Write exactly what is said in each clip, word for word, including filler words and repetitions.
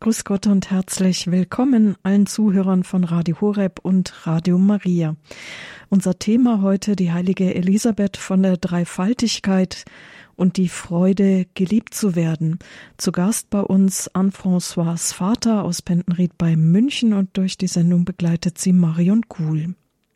Grüß Gott und herzlich willkommen allen Zuhörern von Radio Horeb und Radio Maria. Unser Thema heute die heilige Elisabeth von der Dreifaltigkeit und die Freude, geliebt zu werden. Zu Gast bei uns Anne-Françoise Vater aus Pendenried bei München und durch die Sendung begleitet sie Marion Kuhl.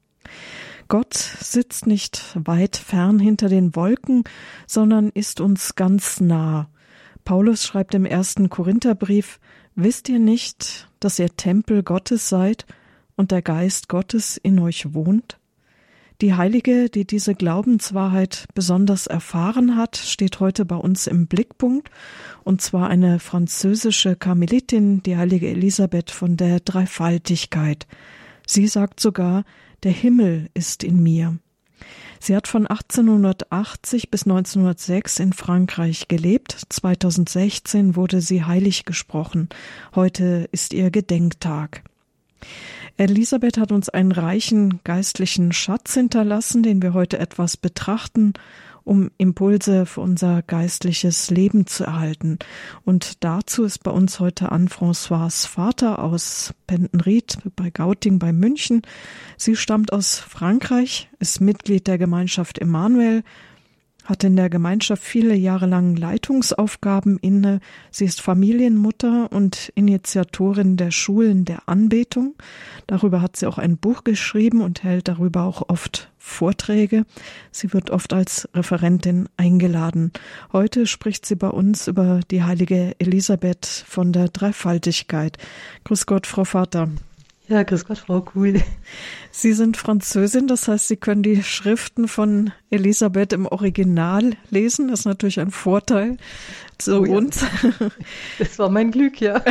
Gott sitzt nicht weit fern hinter den Wolken, sondern ist uns ganz nah. Paulus schreibt im ersten Korintherbrief: Wisst ihr nicht, dass ihr Tempel Gottes seid und der Geist Gottes in euch wohnt? Die Heilige, die diese Glaubenswahrheit besonders erfahren hat, steht heute bei uns im Blickpunkt, und zwar eine französische Karmelitin, die heilige Elisabeth von der Dreifaltigkeit. Sie sagt sogar: Der Himmel ist in mir. Sie hat von achtzehnhundertachtzig bis neunzehnhundertsechs in Frankreich gelebt. zweitausendsechzehn wurde sie heilig gesprochen. Heute ist ihr Gedenktag. Elisabeth hat uns einen reichen geistlichen Schatz hinterlassen, den wir heute etwas betrachten, um Impulse für unser geistliches Leben zu erhalten. Und dazu ist bei uns heute Anne-Françoise Vater aus Pendenried bei Gauting bei München. Sie stammt aus Frankreich, ist Mitglied der Gemeinschaft Emmanuel, hat in der Gemeinschaft viele Jahre lang Leitungsaufgaben inne. Sie ist Familienmutter und Initiatorin der Schulen der Anbetung. Darüber hat sie auch ein Buch geschrieben und hält darüber auch oft Vorträge. Sie wird oft als Referentin eingeladen. Heute spricht sie bei uns über die heilige Elisabeth von der Dreifaltigkeit. Grüß Gott, Frau Vater. Ja, grüß Gott, Frau Kuhl. Sie sind Französin, das heißt, Sie können die Schriften von Elisabeth im Original lesen. Das ist natürlich ein Vorteil zu oh ja. uns. Das war mein Glück, ja.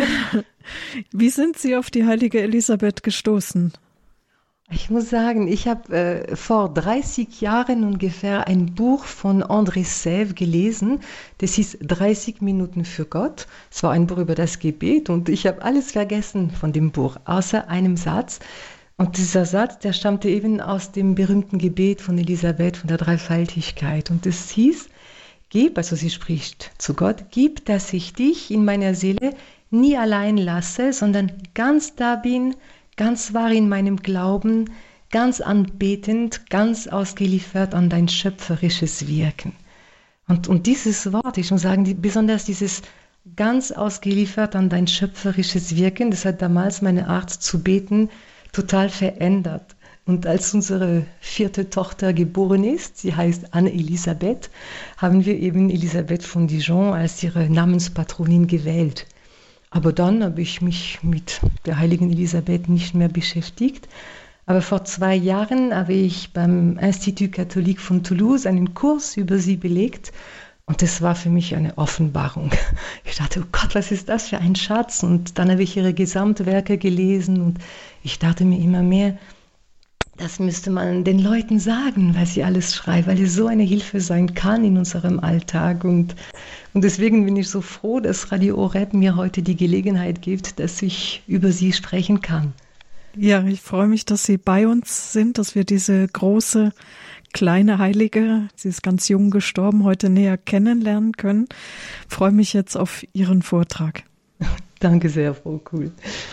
Wie sind Sie auf die heilige Elisabeth gestoßen? Ich muss sagen, ich habe äh, vor dreißig Jahren ungefähr ein Buch von André Sève gelesen. Das hieß dreißig Minuten für Gott. Es war ein Buch über das Gebet und ich habe alles vergessen von dem Buch, außer einem Satz. Und dieser Satz, der stammte eben aus dem berühmten Gebet von Elisabeth von der Dreifaltigkeit. Und es hieß: Gib, also sie spricht zu Gott, gib, dass ich dich in meiner Seele nie allein lasse, sondern ganz da bin, ganz wahr in meinem Glauben, ganz anbetend, ganz ausgeliefert an dein schöpferisches Wirken. Und, und dieses Wort, ich muss sagen, die, besonders dieses ganz ausgeliefert an dein schöpferisches Wirken, das hat damals meine Art zu beten total verändert. Und als unsere vierte Tochter geboren ist, sie heißt Anne-Elisabeth, haben wir eben Elisabeth von Dijon als ihre Namenspatronin gewählt. Aber dann habe ich mich mit der heiligen Elisabeth nicht mehr beschäftigt. Aber vor zwei Jahren habe ich beim Institut Catholique von Toulouse einen Kurs über sie belegt. Und das war für mich eine Offenbarung. Ich dachte, oh Gott, was ist das für ein Schatz? Und dann habe ich ihre Gesamtwerke gelesen und ich dachte mir immer mehr, das müsste man den Leuten sagen, was sie alles schreibt, weil es so eine Hilfe sein kann in unserem Alltag. Und, und deswegen bin ich so froh, dass Radio Horeb mir heute die Gelegenheit gibt, dass ich über sie sprechen kann. Ja, ich freue mich, dass Sie bei uns sind, dass wir diese große, kleine Heilige, sie ist ganz jung gestorben, heute näher kennenlernen können. Ich freue mich jetzt auf Ihren Vortrag. Danke sehr, Frau Kuhl.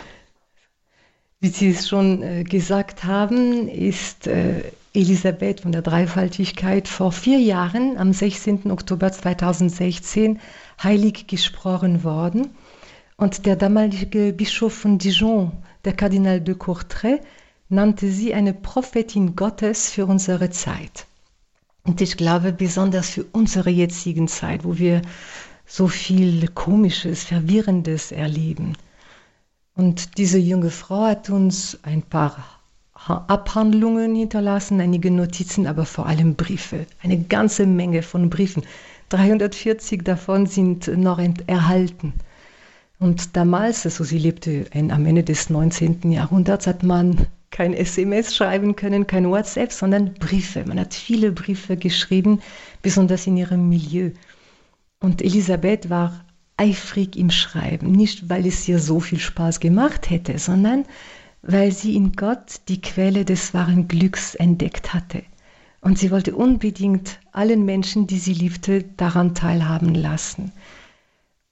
Wie Sie es schon äh, gesagt haben, ist äh, Elisabeth von der Dreifaltigkeit vor vier Jahren, am sechzehnten Oktober zweitausendsechzehn, heilig gesprochen worden. Und der damalige Bischof von Dijon, der Kardinal de Courtrai, nannte sie eine Prophetin Gottes für unsere Zeit. Und ich glaube, besonders für unsere jetzigen Zeit, wo wir so viel Komisches, Verwirrendes erleben. Und diese junge Frau hat uns ein paar Abhandlungen hinterlassen, einige Notizen, aber vor allem Briefe. Eine ganze Menge von Briefen. dreihundertvierzig davon sind noch erhalten. Und damals, also sie lebte ein, am Ende des neunzehnten Jahrhunderts, hat man kein S M S schreiben können, kein WhatsApp, sondern Briefe. Man hat viele Briefe geschrieben, besonders in ihrem Milieu. Und Elisabeth war eifrig im Schreiben, nicht weil es ihr so viel Spaß gemacht hätte, sondern weil sie in Gott die Quelle des wahren Glücks entdeckt hatte. Und sie wollte unbedingt allen Menschen, die sie liebte, daran teilhaben lassen.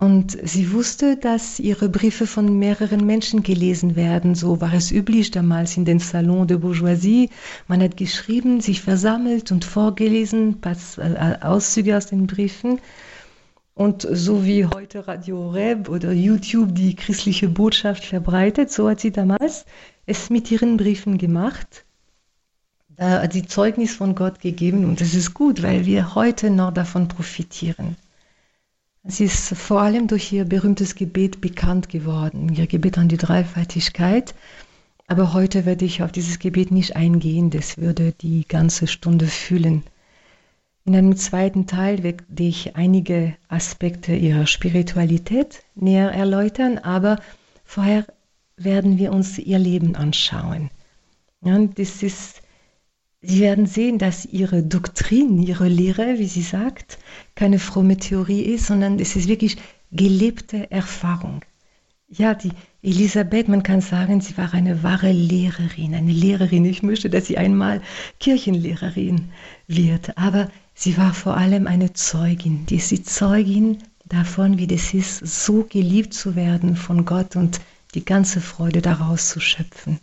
Und sie wusste, dass ihre Briefe von mehreren Menschen gelesen werden. So war es üblich damals in den Salons de Bourgeoisie. Man hat geschrieben, sich versammelt und vorgelesen, Pass, äh, Auszüge aus den Briefen. Und so wie heute Radio Horeb oder YouTube die christliche Botschaft verbreitet, so hat sie damals es mit ihren Briefen gemacht. Da hat sie Zeugnis von Gott gegeben und das ist gut, weil wir heute noch davon profitieren. Sie ist vor allem durch ihr berühmtes Gebet bekannt geworden, ihr Gebet an die Dreifaltigkeit. Aber heute werde ich auf dieses Gebet nicht eingehen, das würde die ganze Stunde füllen. In einem zweiten Teil werde ich einige Aspekte ihrer Spiritualität näher erläutern, aber vorher werden wir uns ihr Leben anschauen. Ja, das ist Sie werden sehen, dass ihre Doktrin, ihre Lehre, wie sie sagt, keine fromme Theorie ist, sondern es ist wirklich gelebte Erfahrung. Ja, die Elisabeth, man kann sagen, sie war eine wahre Lehrerin, eine Lehrerin. Ich möchte, dass sie einmal Kirchenlehrerin wird, aber sie war vor allem eine Zeugin. Die ist die Zeugin davon, wie das ist, so geliebt zu werden von Gott und die ganze Freude daraus zu schöpfen.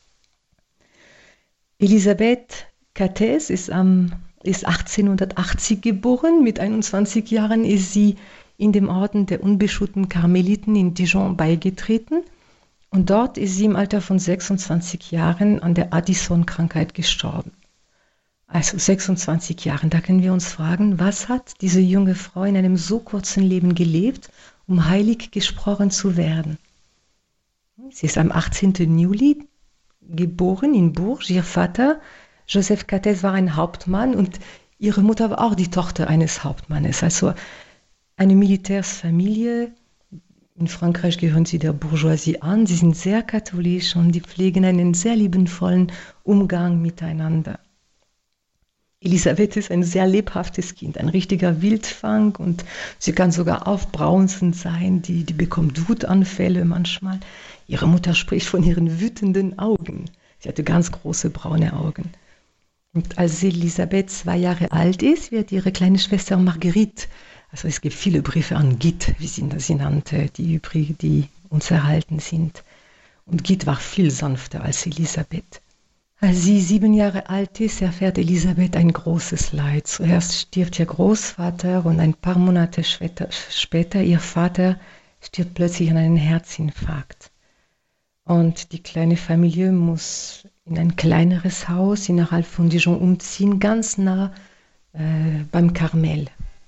Elisabeth Cathès ist, am, ist achtzehnhundertachtzig geboren. Mit einundzwanzig Jahren ist sie in dem Orden der unbeschuhten Karmeliten in Dijon beigetreten. Und dort ist sie im Alter von sechsundzwanzig Jahren an der Addison-Krankheit gestorben. Also sechsundzwanzig Jahren, da können wir uns fragen, was hat diese junge Frau in einem so kurzen Leben gelebt, um heilig gesprochen zu werden? Sie ist am achtzehnten Juli geboren in Bourges. Ihr Vater Joseph Cathès war ein Hauptmann und ihre Mutter war auch die Tochter eines Hauptmannes. Also eine Militärsfamilie. In Frankreich gehören sie der Bourgeoisie an. Sie sind sehr katholisch und die pflegen einen sehr liebenvollen Umgang miteinander. Elisabeth ist ein sehr lebhaftes Kind, ein richtiger Wildfang und sie kann sogar aufbrausend sein. Die, die bekommt Wutanfälle manchmal. Ihre Mutter spricht von ihren wütenden Augen. Sie hatte ganz große braune Augen. Und als Elisabeth zwei Jahre alt ist, wird ihre kleine Schwester Marguerite, also es gibt viele Briefe an Git, wie sie sie nannte, die übrig, die uns erhalten sind. Und Git war viel sanfter als Elisabeth. Als sie sieben Jahre alt ist, erfährt Elisabeth ein großes Leid. Zuerst stirbt ihr Großvater und ein paar Monate später, später ihr Vater stirbt plötzlich an einem Herzinfarkt. Und die kleine Familie muss in ein kleineres Haus innerhalb von Dijon umziehen, ganz nah äh, beim Karmel.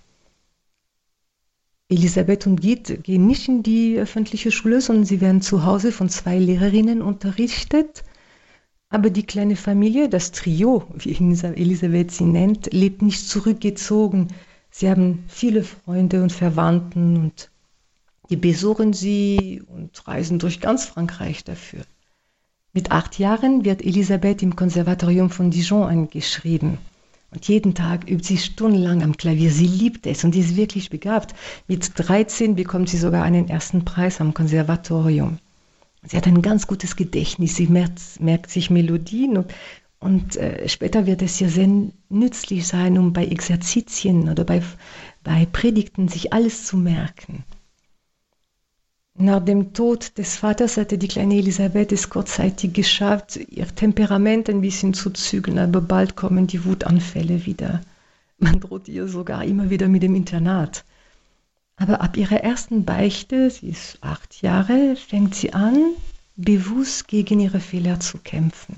Elisabeth und Git gehen nicht in die öffentliche Schule, sondern sie werden zu Hause von zwei Lehrerinnen unterrichtet. Aber die kleine Familie, das Trio, wie Elisabeth sie nennt, lebt nicht zurückgezogen. Sie haben viele Freunde und Verwandten und die besuchen sie und reisen durch ganz Frankreich dafür. Mit acht Jahren wird Elisabeth im Konservatorium von Dijon eingeschrieben. Und jeden Tag übt sie stundenlang am Klavier. Sie liebt es und ist wirklich begabt. Mit dreizehn bekommt sie sogar einen ersten Preis am Konservatorium. Sie hat ein ganz gutes Gedächtnis. Sie merkt, merkt sich Melodien und, und äh, später wird es ihr sehr nützlich sein, um bei Exerzitien oder bei, bei Predigten sich alles zu merken. Nach dem Tod des Vaters hatte die kleine Elisabeth es kurzzeitig geschafft, ihr Temperament ein bisschen zu zügeln, aber bald kommen die Wutanfälle wieder. Man droht ihr sogar immer wieder mit dem Internat. Aber ab ihrer ersten Beichte, sie ist acht Jahre, fängt sie an, bewusst gegen ihre Fehler zu kämpfen.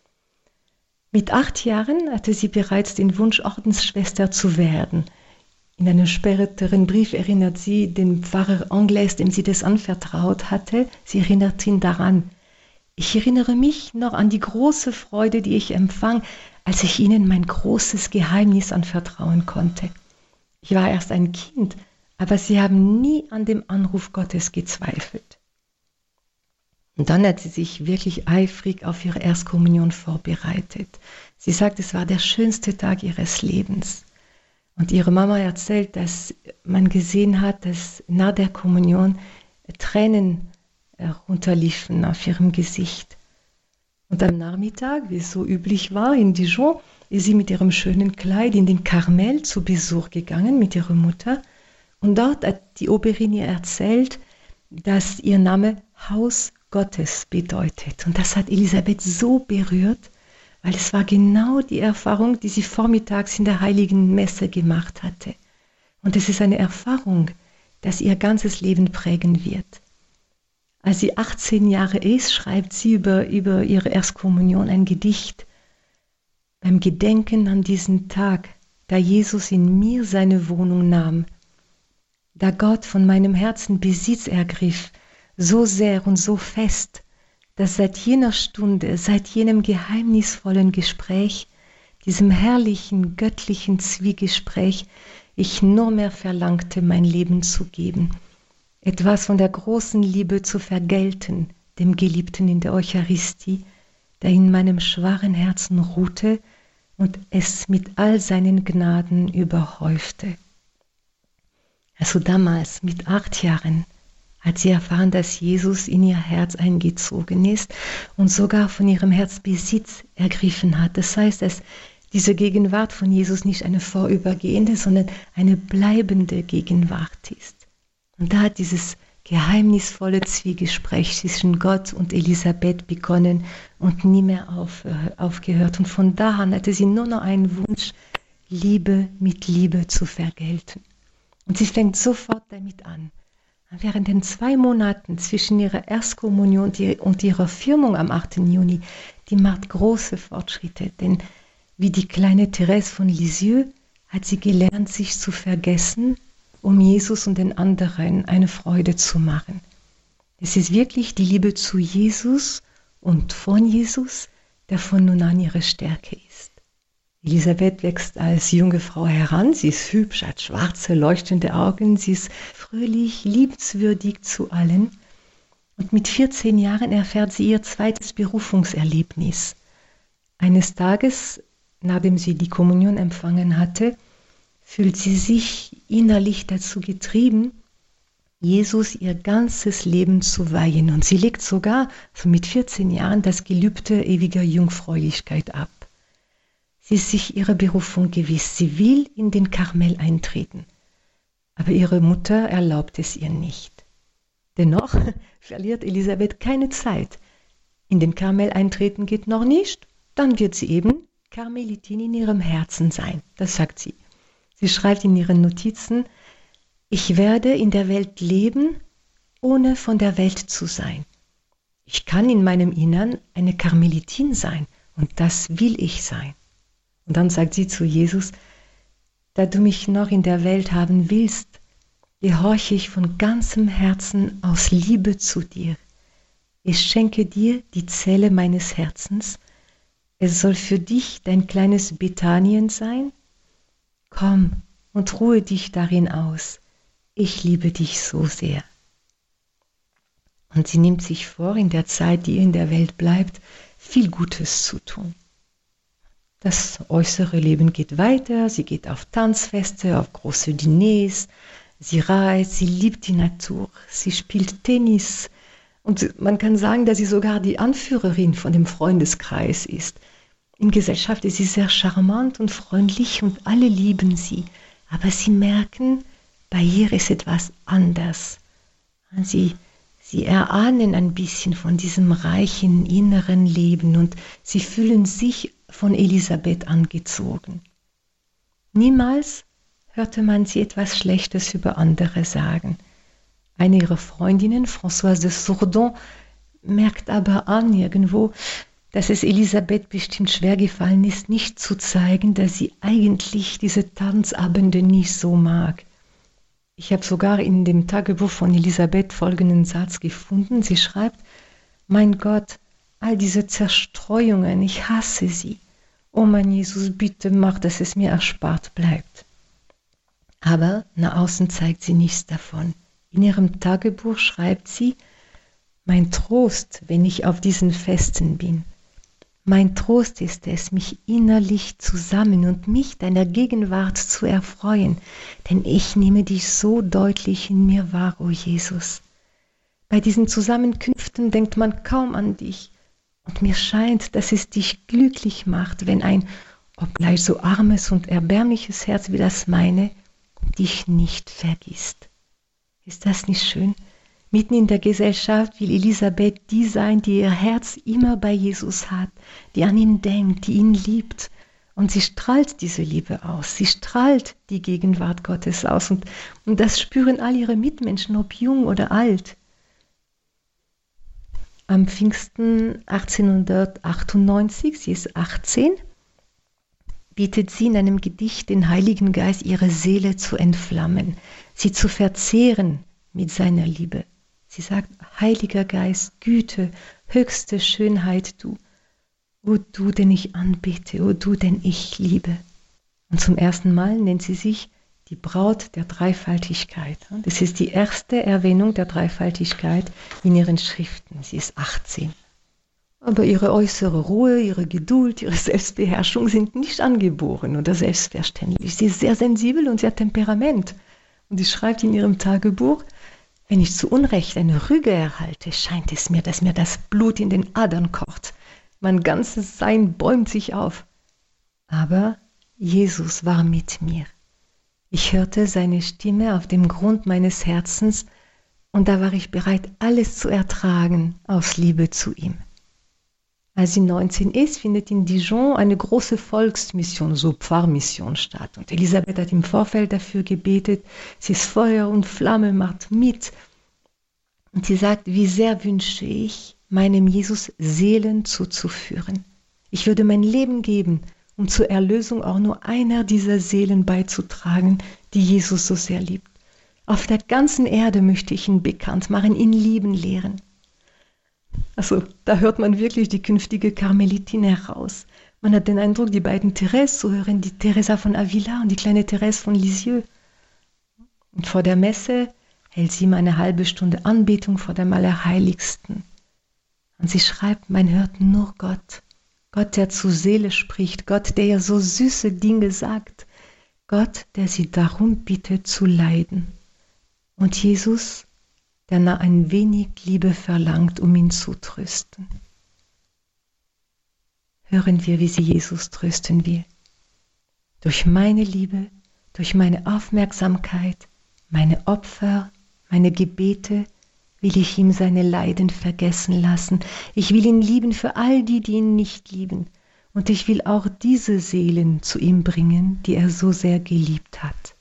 Mit acht Jahren hatte sie bereits den Wunsch, Ordensschwester zu werden. In einem späteren Brief erinnert sie den Pfarrer Anglès, dem sie das anvertraut hatte. Sie erinnert ihn daran: Ich erinnere mich noch an die große Freude, die ich empfang, als ich ihnen mein großes Geheimnis anvertrauen konnte. Ich war erst ein Kind, aber sie haben nie an dem Anruf Gottes gezweifelt. Und dann hat sie sich wirklich eifrig auf ihre Erstkommunion vorbereitet. Sie sagt, es war der schönste Tag ihres Lebens. Und ihre Mama erzählt, dass man gesehen hat, dass nach der Kommunion Tränen runterliefen auf ihrem Gesicht. Und am Nachmittag, wie es so üblich war in Dijon, ist sie mit ihrem schönen Kleid in den Karmel zu Besuch gegangen mit ihrer Mutter. Und dort hat die Oberin ihr erzählt, dass ihr Name Haus Gottes bedeutet. Und das hat Elisabeth so berührt, weil es war genau die Erfahrung, die sie vormittags in der Heiligen Messe gemacht hatte. Und es ist eine Erfahrung, das ihr ganzes Leben prägen wird. Als sie achtzehn Jahre ist, schreibt sie über, über ihre Erstkommunion ein Gedicht. Beim Gedenken an diesen Tag, da Jesus in mir seine Wohnung nahm, da Gott von meinem Herzen Besitz ergriff, so sehr und so fest, dass seit jener Stunde, seit jenem geheimnisvollen Gespräch, diesem herrlichen, göttlichen Zwiegespräch, ich nur mehr verlangte, mein Leben zu geben, etwas von der großen Liebe zu vergelten, dem Geliebten in der Eucharistie, der in meinem schwachen Herzen ruhte und es mit all seinen Gnaden überhäufte. Also damals, mit acht Jahren, hat sie erfahren, dass Jesus in ihr Herz eingezogen ist und sogar von ihrem Herz Besitz ergriffen hat. Das heißt, dass diese Gegenwart von Jesus nicht eine vorübergehende, sondern eine bleibende Gegenwart ist. Und da hat dieses geheimnisvolle Zwiegespräch zwischen Gott und Elisabeth begonnen und nie mehr auf, äh, aufgehört. Und von da an hatte sie nur noch einen Wunsch, Liebe mit Liebe zu vergelten. Und sie fängt sofort damit an. Während den zwei Monaten zwischen ihrer Erstkommunion und ihrer Firmung am achten Juni, die macht große Fortschritte, denn wie die kleine Thérèse von Lisieux hat sie gelernt, sich zu vergessen, um Jesus und den anderen eine Freude zu machen. Es ist wirklich die Liebe zu Jesus und von Jesus, der von nun an ihre Stärke ist. Elisabeth wächst als junge Frau heran, sie ist hübsch, hat schwarze, leuchtende Augen, sie ist fröhlich, liebenswürdig zu allen. Und mit vierzehn Jahren erfährt sie ihr zweites Berufungserlebnis. Eines Tages, nachdem sie die Kommunion empfangen hatte, fühlt sie sich innerlich dazu getrieben, Jesus ihr ganzes Leben zu weihen. Und sie legt sogar also mit vierzehn Jahren das Gelübde ewiger Jungfräulichkeit ab. Sie ist sich ihrer Berufung gewiss, sie will in den Karmel eintreten. Aber ihre Mutter erlaubt es ihr nicht. Dennoch verliert Elisabeth keine Zeit. In den Karmel eintreten geht noch nicht, dann wird sie eben Karmelitin in ihrem Herzen sein. Das sagt sie. Sie schreibt in ihren Notizen, ich werde in der Welt leben, ohne von der Welt zu sein. Ich kann in meinem Innern eine Karmelitin sein und das will ich sein. Und dann sagt sie zu Jesus, da du mich noch in der Welt haben willst, gehorche ich von ganzem Herzen aus Liebe zu dir. Ich schenke dir die Zelle meines Herzens. Es soll für dich dein kleines Bethanien sein. Komm und ruhe dich darin aus. Ich liebe dich so sehr. Und sie nimmt sich vor, in der Zeit, die ihr in der Welt bleibt, viel Gutes zu tun. Das äußere Leben geht weiter, sie geht auf Tanzfeste, auf große Diners, sie reist, sie liebt die Natur, sie spielt Tennis und man kann sagen, dass sie sogar die Anführerin von dem Freundeskreis ist. In Gesellschaft ist sie sehr charmant und freundlich und alle lieben sie, aber sie merken, bei ihr ist etwas anders. Sie, sie erahnen ein bisschen von diesem reichen inneren Leben und sie fühlen sich von Elisabeth angezogen. Niemals hörte man sie etwas Schlechtes über andere sagen. Eine ihrer Freundinnen, Françoise de Sourdon, merkt aber an irgendwo, dass es Elisabeth bestimmt schwer gefallen ist, nicht zu zeigen, dass sie eigentlich diese Tanzabende nicht so mag. Ich habe sogar in dem Tagebuch von Elisabeth folgenden Satz gefunden. Sie schreibt, mein Gott, all diese Zerstreuungen, ich hasse sie. Oh mein Jesus, bitte mach, dass es mir erspart bleibt. Aber nach außen zeigt sie nichts davon. In ihrem Tagebuch schreibt sie, mein Trost, wenn ich auf diesen Festen bin. Mein Trost ist es, mich innerlich zu sammeln und mich deiner Gegenwart zu erfreuen, denn ich nehme dich so deutlich in mir wahr, o Jesus. Bei diesen Zusammenkünften denkt man kaum an dich, und mir scheint, dass es dich glücklich macht, wenn ein, obgleich so armes und erbärmliches Herz wie das meine, dich nicht vergisst. Ist das nicht schön? Mitten in der Gesellschaft will Elisabeth die sein, die ihr Herz immer bei Jesus hat, die an ihn denkt, die ihn liebt. Und sie strahlt diese Liebe aus, sie strahlt die Gegenwart Gottes aus. Und, und das spüren all ihre Mitmenschen, ob jung oder alt. Am Pfingsten achtzehnhundertachtundneunzig, sie ist achtzehn, bittet sie in einem Gedicht den Heiligen Geist, ihre Seele zu entflammen, sie zu verzehren mit seiner Liebe. Sie sagt, Heiliger Geist, Güte, höchste Schönheit du, o du, den ich anbete, o du, den ich liebe. Und zum ersten Mal nennt sie sich die Braut der Dreifaltigkeit. Das ist die erste Erwähnung der Dreifaltigkeit in ihren Schriften. Sie ist achtzehn. Aber ihre äußere Ruhe, ihre Geduld, ihre Selbstbeherrschung sind nicht angeboren oder selbstverständlich. Sie ist sehr sensibel und sie hat Temperament. Und sie schreibt in ihrem Tagebuch, wenn ich zu Unrecht eine Rüge erhalte, scheint es mir, dass mir das Blut in den Adern kocht. Mein ganzes Sein bäumt sich auf. Aber Jesus war mit mir. Ich hörte seine Stimme auf dem Grund meines Herzens und da war ich bereit, alles zu ertragen aus Liebe zu ihm. Als sie neunzehn ist, findet in Dijon eine große Volksmission, so Pfarrmission statt. Und Elisabeth hat im Vorfeld dafür gebetet, sie ist Feuer und Flamme, macht mit. Und sie sagt, wie sehr wünsche ich, meinem Jesus Seelen zuzuführen. Ich würde mein Leben geben, um zur Erlösung auch nur einer dieser Seelen beizutragen, die Jesus so sehr liebt. Auf der ganzen Erde möchte ich ihn bekannt machen, ihn lieben lehren. Also da hört man wirklich die künftige Karmelitin heraus. Man hat den Eindruck, die beiden Thérèse zu hören, die Teresa von Avila und die kleine Thérèse von Lisieux. Und vor der Messe hält sie ihm eine halbe Stunde Anbetung vor dem Allerheiligsten. Und sie schreibt, man hört nur Gott. Gott, der zur Seele spricht, Gott, der ihr so süße Dinge sagt, Gott, der sie darum bittet zu leiden. Und Jesus, der nach ein wenig Liebe verlangt, um ihn zu trösten. Hören wir, wie sie Jesus trösten will. Durch meine Liebe, durch meine Aufmerksamkeit, meine Opfer, meine Gebete, will ich ihm seine Leiden vergessen lassen. Ich will ihn lieben für all die, die ihn nicht lieben. Und ich will auch diese Seelen zu ihm bringen, die er so sehr geliebt hat.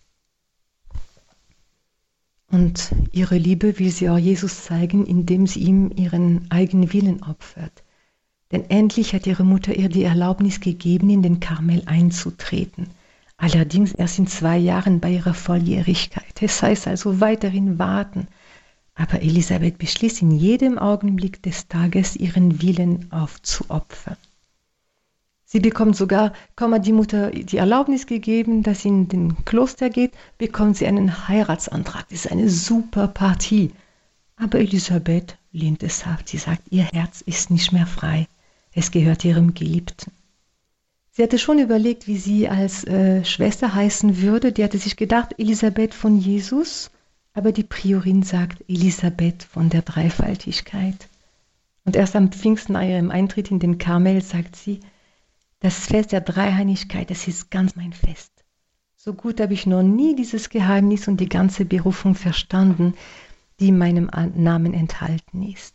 Und ihre Liebe will sie auch Jesus zeigen, indem sie ihm ihren eigenen Willen opfert. Denn endlich hat ihre Mutter ihr die Erlaubnis gegeben, in den Karmel einzutreten. Allerdings erst in zwei Jahren bei ihrer Volljährigkeit. Es heißt also weiterhin warten. Aber Elisabeth beschließt in jedem Augenblick des Tages, ihren Willen aufzuopfern. Sie bekommt sogar, kaum hat die Mutter die Erlaubnis gegeben, dass sie in den Kloster geht, bekommt sie einen Heiratsantrag. Das ist eine super Partie. Aber Elisabeth lehnt es ab. Sie sagt, ihr Herz ist nicht mehr frei. Es gehört ihrem Geliebten. Sie hatte schon überlegt, wie sie als äh, Schwester heißen würde. Die hatte sich gedacht, Elisabeth von Jesus. Aber die Priorin sagt, Elisabeth von der Dreifaltigkeit. Und erst am Pfingsten, nach ihrem Eintritt in den Karmel, sagt sie, das Fest der Dreieinigkeit, das ist ganz mein Fest. So gut habe ich noch nie dieses Geheimnis und die ganze Berufung verstanden, die in meinem Namen enthalten ist.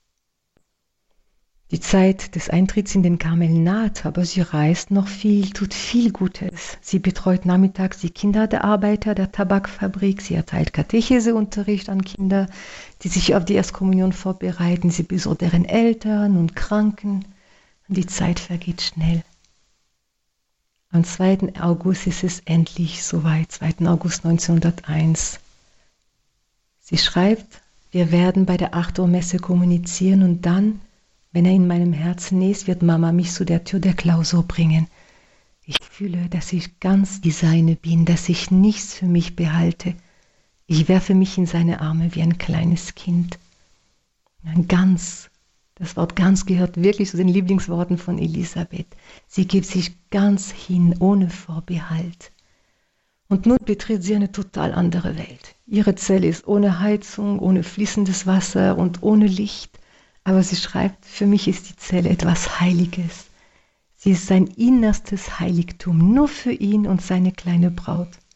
Die Zeit des Eintritts in den Karmel naht, aber sie reist noch viel, tut viel Gutes. Sie betreut nachmittags die Kinder der Arbeiter der Tabakfabrik, sie erteilt Katecheseunterricht an Kinder, die sich auf die Erstkommunion vorbereiten, sie besucht deren Eltern und Kranken. Und die Zeit vergeht schnell. Am zweiten August ist es endlich soweit, zweiten August neunzehnhunderteins. Sie schreibt, wir werden bei der acht Uhr Messe kommunizieren und dann, wenn er in meinem Herzen ist, wird Mama mich zu der Tür der Klausur bringen. Ich fühle, dass ich ganz die Seine bin, dass ich nichts für mich behalte. Ich werfe mich in seine Arme wie ein kleines Kind. Ganz, das Wort ganz gehört wirklich zu den Lieblingsworten von Elisabeth. Sie gibt sich ganz hin, ohne Vorbehalt. Und nun betritt sie eine total andere Welt. Ihre Zelle ist ohne Heizung, ohne fließendes Wasser und ohne Licht. Aber sie schreibt, für mich ist die Zelle etwas Heiliges. Sie ist sein innerstes Heiligtum, nur für ihn und seine kleine Braut.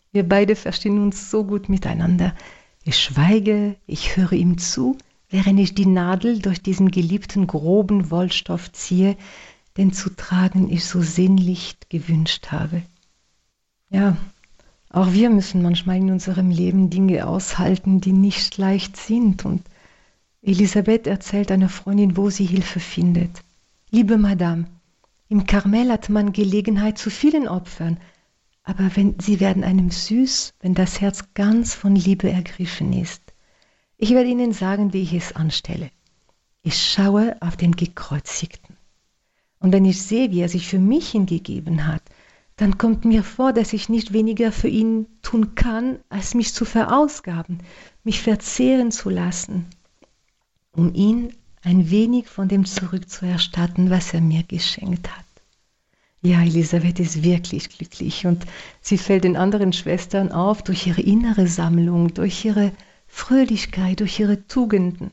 Wir beide verstehen uns so gut miteinander. Ich schweige, ich höre ihm zu, während ich die Nadel durch diesen geliebten groben Wollstoff ziehe, den zu tragen ich so sehnlich gewünscht habe. Ja, auch wir müssen manchmal in unserem Leben Dinge aushalten, die nicht leicht sind. Und Elisabeth erzählt einer Freundin, wo sie Hilfe findet. Liebe Madame, im Karmel hat man Gelegenheit zu vielen Opfern, aber wenn, sie werden einem süß, wenn das Herz ganz von Liebe ergriffen ist. Ich werde Ihnen sagen, wie ich es anstelle. Ich schaue auf den Gekreuzigten. Und wenn ich sehe, wie er sich für mich hingegeben hat, dann kommt mir vor, dass ich nicht weniger für ihn tun kann, als mich zu verausgaben, mich verzehren zu lassen, um ihn ein wenig von dem zurückzuerstatten, was er mir geschenkt hat. Ja, Elisabeth ist wirklich glücklich und sie fällt den anderen Schwestern auf durch ihre innere Sammlung, durch ihre Fröhlichkeit, durch ihre Tugenden.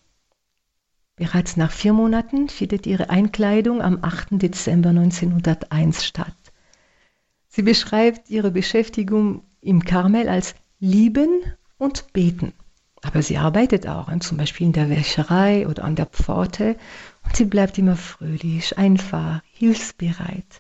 Bereits nach vier Monaten findet ihre Einkleidung am achten Dezember neunzehnhunderteins statt. Sie beschreibt ihre Beschäftigung im Karmel als Lieben und Beten. Aber sie arbeitet auch, zum Beispiel in der Wäscherei oder an der Pforte, und sie bleibt immer fröhlich, einfach, hilfsbereit.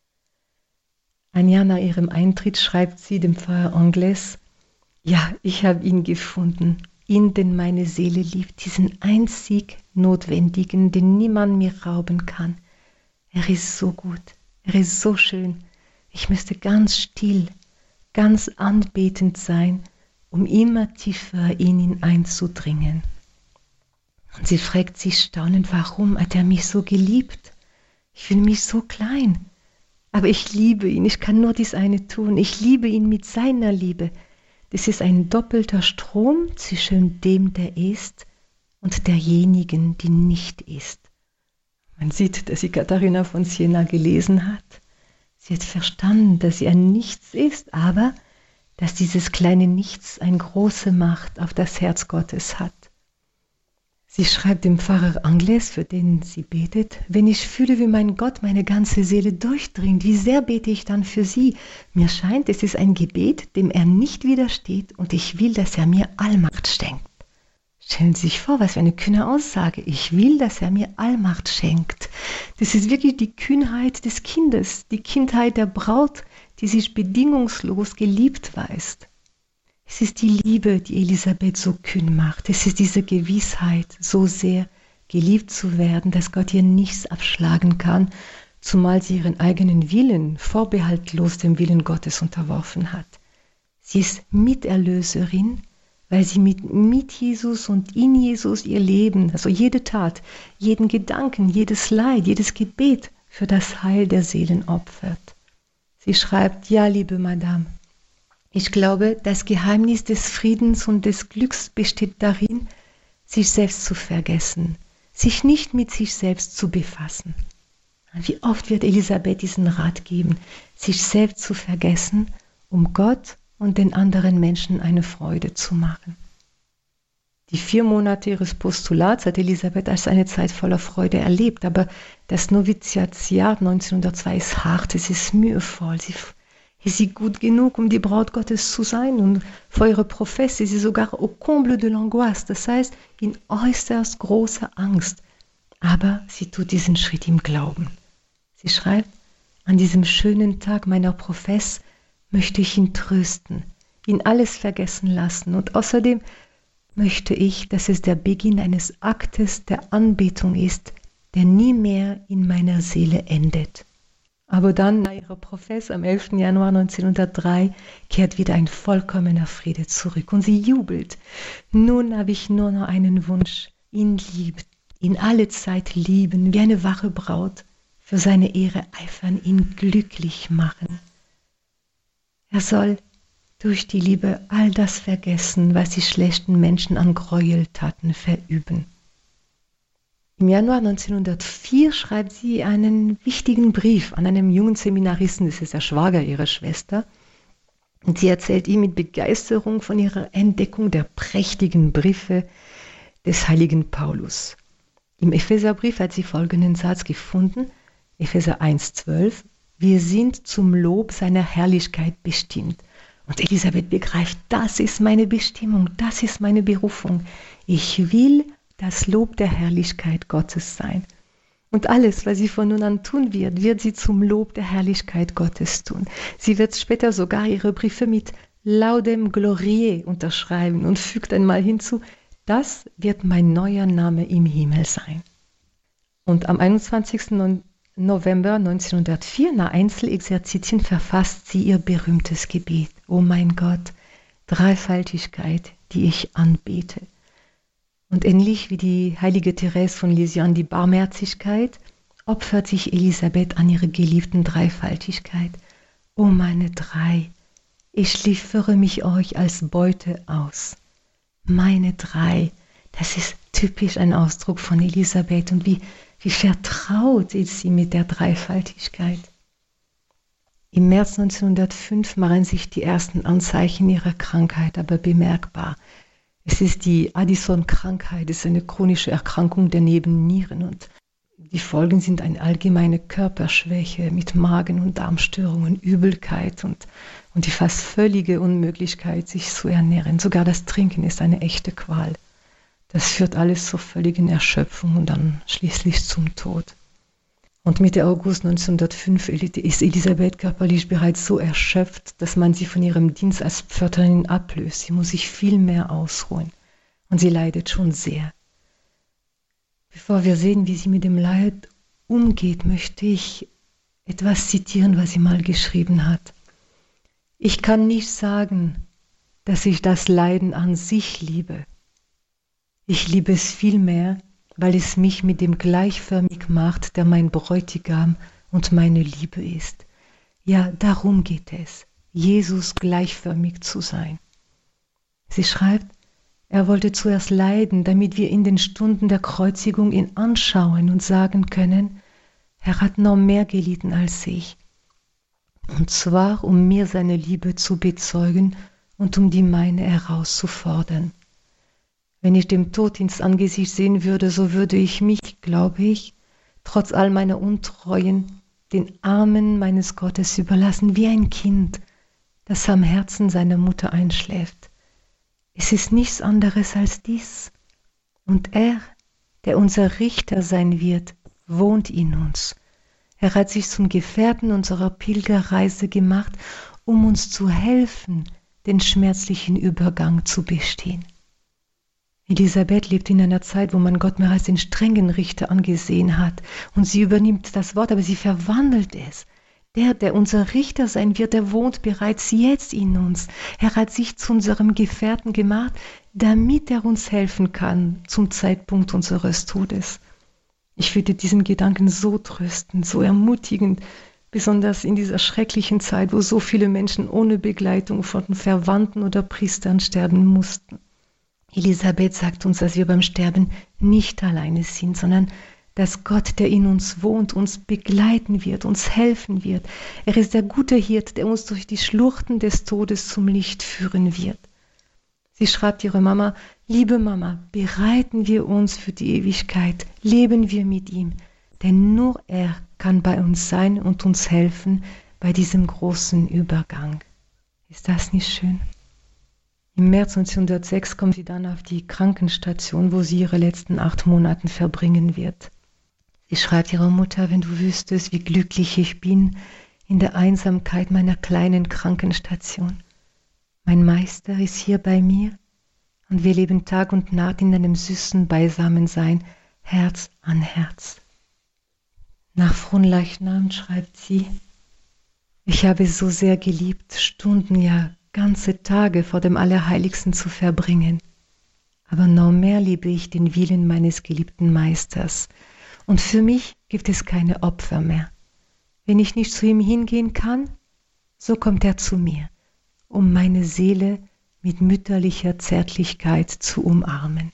Ein Jahr nach ihrem Eintritt schreibt sie dem Pfarrer Angles: Ja, ich habe ihn gefunden, ihn, den meine Seele liebt, diesen einzig Notwendigen, den niemand mir rauben kann. Er ist so gut, er ist so schön. Ich müsste ganz still, ganz anbetend sein, um immer tiefer in ihn einzudringen. Und sie fragt sich staunend, warum hat er mich so geliebt? Ich fühle mich so klein, aber ich liebe ihn, ich kann nur dies eine tun, ich liebe ihn mit seiner Liebe. Das ist ein doppelter Strom zwischen dem, der ist, und derjenigen, die nicht ist. Man sieht, dass sie Katharina von Siena gelesen hat. Sie hat verstanden, dass sie ein Nichts ist, aber dass dieses kleine Nichts eine große Macht auf das Herz Gottes hat. Sie schreibt dem Pfarrer Angles, für den sie betet: Wenn ich fühle, wie mein Gott meine ganze Seele durchdringt, wie sehr bete ich dann für sie? Mir scheint, es ist ein Gebet, dem er nicht widersteht, und ich will, dass er mir Allmacht schenkt. Stellen Sie sich vor, was für eine kühne Aussage. Ich will, dass er mir Allmacht schenkt. Das ist wirklich die Kühnheit des Kindes, die Kindheit der Braut, die sich bedingungslos geliebt weiß. Es ist die Liebe, die Elisabeth so kühn macht. Es ist diese Gewissheit, so sehr geliebt zu werden, dass Gott ihr nichts abschlagen kann, zumal sie ihren eigenen Willen vorbehaltlos dem Willen Gottes unterworfen hat. Sie ist Miterlöserin, weil sie mit, mit Jesus und in Jesus ihr Leben, also jede Tat, jeden Gedanken, jedes Leid, jedes Gebet für das Heil der Seelen opfert. Sie schreibt: Ja, liebe Madame, ich glaube, das Geheimnis des Friedens und des Glücks besteht darin, sich selbst zu vergessen, sich nicht mit sich selbst zu befassen. Wie oft wird Elisabeth diesen Rat geben, sich selbst zu vergessen, um Gott und den anderen Menschen eine Freude zu machen. Die vier Monate ihres Postulats hat Elisabeth als eine Zeit voller Freude erlebt, aber das Noviziatsjahr neunzehnhundertzwei ist hart, es ist mühevoll. Sie Ist sie gut genug, um die Braut Gottes zu sein? Und vor ihrer Professe ist sie sogar au comble de l'angoisse, das heißt in äußerst großer Angst. Aber sie tut diesen Schritt im Glauben. Sie schreibt: An diesem schönen Tag meiner Profess möchte ich ihn trösten, ihn alles vergessen lassen. Und außerdem möchte ich, dass es der Beginn eines Aktes der Anbetung ist, der nie mehr in meiner Seele endet. Aber dann, nach ihrer Profess am elften Januar neunzehnhundertdrei, kehrt wieder ein vollkommener Friede zurück und sie jubelt. Nun habe ich nur noch einen Wunsch: ihn lieben, ihn alle Zeit lieben, wie eine wahre Braut, für seine Ehre eifern, ihn glücklich machen. Er soll durch die Liebe all das vergessen, was die schlechten Menschen an Gräueltaten verüben. Im Januar neunzehnhundertvier schreibt sie einen wichtigen Brief an einen jungen Seminaristen, das ist der Schwager ihrer Schwester, und sie erzählt ihm mit Begeisterung von ihrer Entdeckung der prächtigen Briefe des heiligen Paulus. Im Epheserbrief hat sie folgenden Satz gefunden, Epheser eins zwölf: Wir sind zum Lob seiner Herrlichkeit bestimmt Und Elisabeth begreift, das ist meine Bestimmung, das ist meine Berufung. Ich will das Lob der Herrlichkeit Gottes sein. Und alles, was sie von nun an tun wird, wird sie zum Lob der Herrlichkeit Gottes tun. Sie wird später sogar ihre Briefe mit Laudem Gloriae unterschreiben und fügt einmal hinzu, das wird mein neuer Name im Himmel sein. Und am einundzwanzigsten November neunzehnhundertvier, nach Einzelexerzitien, verfasst sie ihr berühmtes Gebet. O mein Gott, Dreifaltigkeit, die ich anbete. Und ähnlich wie die heilige Therese von Lisieux an die Barmherzigkeit, opfert sich Elisabeth an ihre geliebten Dreifaltigkeit. O meine drei, ich liefere mich euch als Beute aus. Meine drei, das ist typisch ein Ausdruck von Elisabeth und wie, wie vertraut ist sie mit der Dreifaltigkeit. Im März neunzehnhundertfünf machen sich die ersten Anzeichen ihrer Krankheit aber bemerkbar. Es ist die Addison-Krankheit, es ist eine chronische Erkrankung der Nebennieren und die Folgen sind eine allgemeine Körperschwäche mit Magen- und Darmstörungen, Übelkeit und, und die fast völlige Unmöglichkeit, sich zu ernähren. Sogar das Trinken ist eine echte Qual. Das führt alles zur völligen Erschöpfung und dann schließlich zum Tod. Und Mitte August neunzehnhundertfünf ist Elisabeth körperlich bereits so erschöpft, dass man sie von ihrem Dienst als Pförtnerin ablöst. Sie muss sich viel mehr ausruhen und sie leidet schon sehr. Bevor wir sehen, wie sie mit dem Leid umgeht, möchte ich etwas zitieren, was sie mal geschrieben hat. Ich kann nicht sagen, dass ich das Leiden an sich liebe. Ich liebe es vielmehr, weil es mich mit dem gleichförmig macht, der mein Bräutigam und meine Liebe ist. Ja, darum geht es, Jesus gleichförmig zu sein. Sie schreibt, er wollte zuerst leiden, damit wir in den Stunden der Kreuzigung ihn anschauen und sagen können, er hat noch mehr gelitten als ich. Und zwar, um mir seine Liebe zu bezeugen und um die meine herauszufordern. Wenn ich dem Tod ins Angesicht sehen würde, so würde ich mich, glaube ich, trotz all meiner Untreuen, den Armen meines Gottes überlassen, wie ein Kind, das am Herzen seiner Mutter einschläft. Es ist nichts anderes als dies. Und er, der unser Richter sein wird, wohnt in uns. Er hat sich zum Gefährten unserer Pilgerreise gemacht, um uns zu helfen, den schmerzlichen Übergang zu bestehen. Elisabeth lebt in einer Zeit, wo man Gott mehr als den strengen Richter angesehen hat. Und sie übernimmt das Wort, aber sie verwandelt es. Der, der unser Richter sein wird, der wohnt bereits jetzt in uns. Er hat sich zu unserem Gefährten gemacht, damit er uns helfen kann zum Zeitpunkt unseres Todes. Ich würde diesen Gedanken so trösten, so ermutigend, besonders in dieser schrecklichen Zeit, wo so viele Menschen ohne Begleitung von Verwandten oder Priestern sterben mussten. Elisabeth sagt uns, dass wir beim Sterben nicht alleine sind, sondern dass Gott, der in uns wohnt, uns begleiten wird, uns helfen wird. Er ist der gute Hirt, der uns durch die Schluchten des Todes zum Licht führen wird. Sie schreibt ihre Mama, liebe Mama, bereiten wir uns für die Ewigkeit, leben wir mit ihm, denn nur er kann bei uns sein und uns helfen bei diesem großen Übergang. Ist das nicht schön? Im März neunzehnhundertsechs kommt sie dann auf die Krankenstation, wo sie ihre letzten acht Monate verbringen wird. Sie schreibt ihrer Mutter, wenn du wüsstest, wie glücklich ich bin in der Einsamkeit meiner kleinen Krankenstation. Mein Meister ist hier bei mir und wir leben Tag und Nacht in einem süßen Beisammensein, Herz an Herz. Nach Fronleichnam schreibt sie, ich habe so sehr geliebt, Stunden, ja ganze Tage vor dem Allerheiligsten zu verbringen. Aber noch mehr liebe ich den Willen meines geliebten Meisters. Und für mich gibt es keine Opfer mehr. Wenn ich nicht zu ihm hingehen kann, so kommt er zu mir, um meine Seele mit mütterlicher Zärtlichkeit zu umarmen.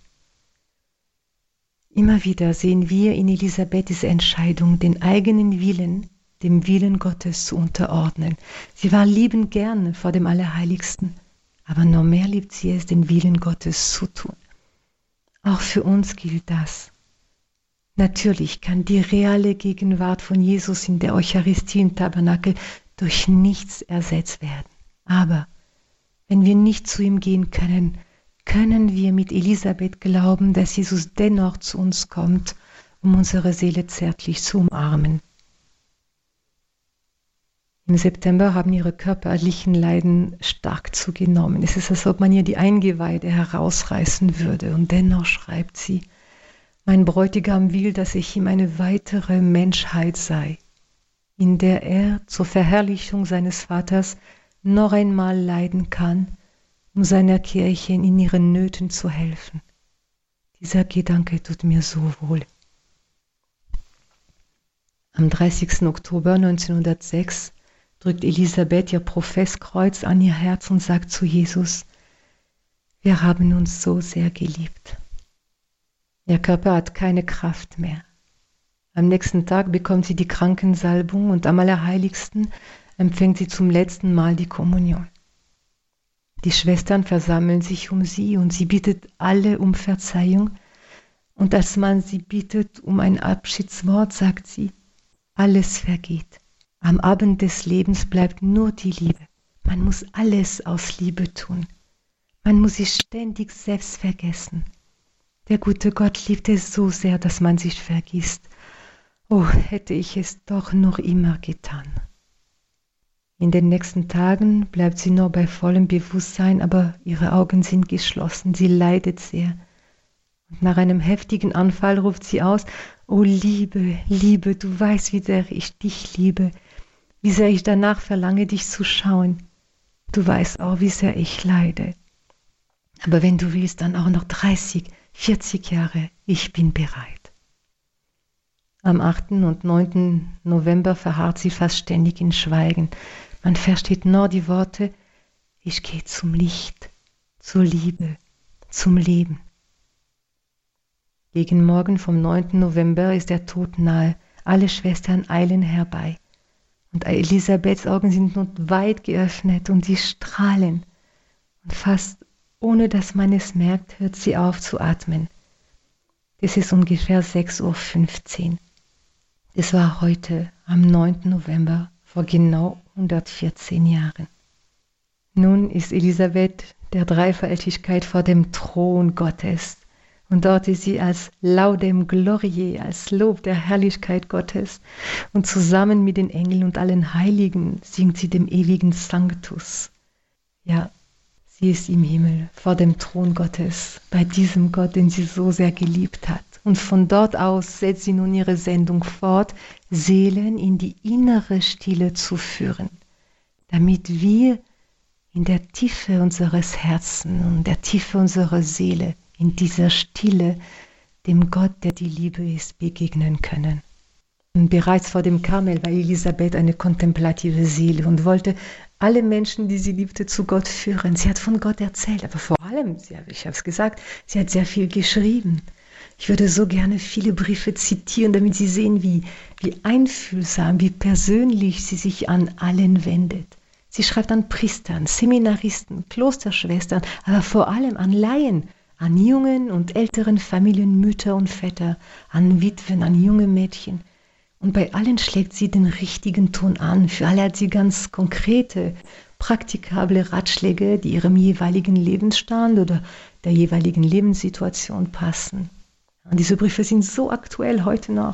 Immer wieder sehen wir in Elisabeths Entscheidung, den eigenen Willen dem Willen Gottes zu unterordnen. Sie war liebend gern vor dem Allerheiligsten, aber noch mehr liebt sie es, den Willen Gottes zu tun. Auch für uns gilt das. Natürlich kann die reale Gegenwart von Jesus in der Eucharistie im Tabernakel durch nichts ersetzt werden. Aber Wenn wir nicht zu ihm gehen können, können wir mit Elisabeth glauben, dass Jesus dennoch zu uns kommt, um unsere Seele zärtlich zu umarmen. Im September haben ihre körperlichen Leiden stark zugenommen. Es ist, als ob man ihr die Eingeweide herausreißen würde. Und dennoch schreibt sie, mein Bräutigam will, dass ich ihm eine weitere Menschheit sei, in der er zur Verherrlichung seines Vaters noch einmal leiden kann, um seiner Kirche in ihren Nöten zu helfen. Dieser Gedanke tut mir so wohl. Am dreißigsten Oktober neunzehnhundertsechs drückt Elisabeth ihr Professkreuz an ihr Herz und sagt zu Jesus, wir haben uns so sehr geliebt. Ihr Körper hat keine Kraft mehr. Am nächsten Tag bekommt sie die Krankensalbung und am Allerheiligsten empfängt sie zum letzten Mal die Kommunion. Die Schwestern versammeln sich um sie und sie bittet alle um Verzeihung. Und als man sie bittet um ein Abschiedswort, sagt sie, alles vergeht. Am Abend des Lebens bleibt nur die Liebe. Man muss alles aus Liebe tun. Man muss sich ständig selbst vergessen. Der gute Gott liebt es so sehr, dass man sich vergisst. Oh, hätte ich es doch noch immer getan. In den nächsten Tagen bleibt sie noch bei vollem Bewusstsein, aber ihre Augen sind geschlossen. Sie leidet sehr. Und nach einem heftigen Anfall ruft sie aus, oh Liebe, Liebe, du weißt, wie sehr ich dich liebe, wie sehr ich danach verlange, dich zu schauen. Du weißt auch, wie sehr ich leide. Aber wenn du willst, dann auch noch dreißig, vierzig Jahre, ich bin bereit. Am achten und neunten November verharrt sie fast ständig in Schweigen. Man versteht nur die Worte, ich gehe zum Licht, zur Liebe, zum Leben. Gegen Morgen vom neunten November ist der Tod nahe. Alle Schwestern eilen herbei. Und Elisabeths Augen sind nun weit geöffnet und sie strahlen. Und fast ohne dass man es merkt, hört sie auf zu atmen. Es ist ungefähr sechs Uhr fünfzehn. Es war heute, am neunten November, vor genau hundertvierzehn Jahren. Nun ist Elisabeth der Dreifaltigkeit vor dem Thron Gottes. Und dort ist sie als Laudem Gloriae, als Lob der Herrlichkeit Gottes. Und zusammen mit den Engeln und allen Heiligen singt sie dem ewigen Sanctus. Ja, sie ist im Himmel, vor dem Thron Gottes, bei diesem Gott, den sie so sehr geliebt hat. Und von dort aus setzt sie nun ihre Sendung fort, Seelen in die innere Stille zu führen, damit wir in der Tiefe unseres Herzens und der Tiefe unserer Seele, in dieser Stille, dem Gott, der die Liebe ist, begegnen können. Und bereits vor dem Karmel war Elisabeth eine kontemplative Seele und wollte alle Menschen, die sie liebte, zu Gott führen. Sie hat von Gott erzählt, aber vor allem, ich habe es gesagt, sie hat sehr viel geschrieben. Ich würde so gerne viele Briefe zitieren, damit Sie sehen, wie, wie einfühlsam, wie persönlich sie sich an allen wendet. Sie schreibt an Priestern, Seminaristen, Klosterschwestern, aber vor allem an Laien, an jungen und älteren Familien, Mütter und Väter, an Witwen, an junge Mädchen. Und bei allen schlägt sie den richtigen Ton an. Für alle hat sie ganz konkrete, praktikable Ratschläge, die ihrem jeweiligen Lebensstand oder der jeweiligen Lebenssituation passen. Und diese Briefe sind so aktuell heute noch.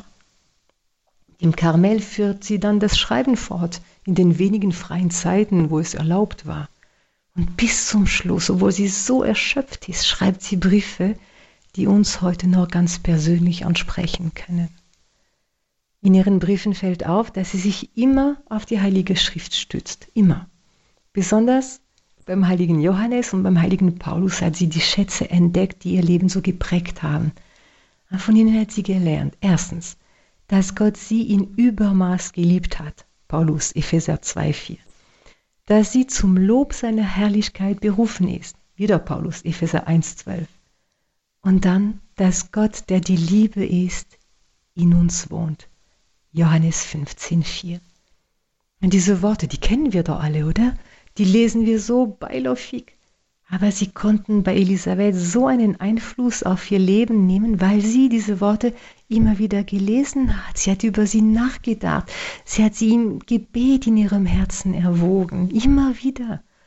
Im Karmel führt sie dann das Schreiben fort, in den wenigen freien Zeiten, wo es erlaubt war. Und bis zum Schluss, obwohl sie so erschöpft ist, schreibt sie Briefe, die uns heute noch ganz persönlich ansprechen können. In ihren Briefen fällt auf, dass sie sich immer auf die Heilige Schrift stützt, immer. Besonders beim heiligen Johannes und beim heiligen Paulus hat sie die Schätze entdeckt, die ihr Leben so geprägt haben. Von ihnen hat sie gelernt, erstens, dass Gott sie in Übermaß geliebt hat, Paulus, Epheser zwei vier. Dass sie zum Lob seiner Herrlichkeit berufen ist, wieder Paulus, Epheser eins zwölf. Und dann, dass Gott, der die Liebe ist, in uns wohnt, Johannes fünfzehn vier. Und diese Worte, die kennen wir doch alle, oder? Die lesen wir so beiläufig. Aber sie konnten bei Elisabeth so einen Einfluss auf ihr Leben nehmen, weil sie diese Worte immer wieder gelesen hat. Sie hat über sie nachgedacht. Sie hat sie im Gebet in ihrem Herzen erwogen, immer wieder.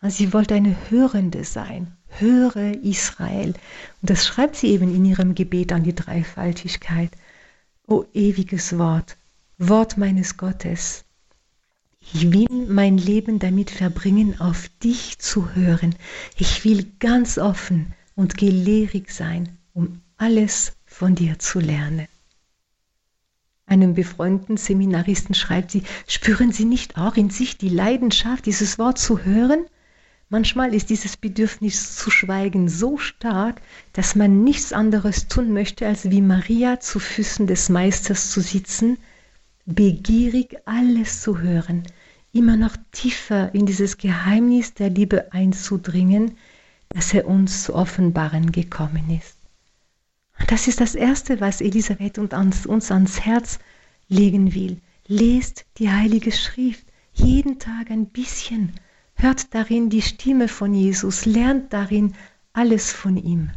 Sie wollte eine Hörende sein. Höre Israel. Und das schreibt sie eben in ihrem Gebet an die Dreifaltigkeit. O ewiges Wort, Wort meines Gottes, ich will mein Leben damit verbringen, auf dich zu hören. Ich will ganz offen und gelehrig sein, um alles von dir zu lernen. Einem befreundeten Seminaristen schreibt sie, spüren Sie nicht auch in sich die Leidenschaft, dieses Wort zu hören? Manchmal ist dieses Bedürfnis zu schweigen so stark, dass man nichts anderes tun möchte, als wie Maria zu Füßen des Meisters zu sitzen, begierig alles zu hören, immer noch tiefer in dieses Geheimnis der Liebe einzudringen, das er uns zu offenbaren gekommen ist. Und das ist das Erste, was Elisabeth uns ans Herz legen will. Lest die Heilige Schrift, jeden Tag ein bisschen. Hört darin die Stimme von Jesus, lernt darin alles von ihm.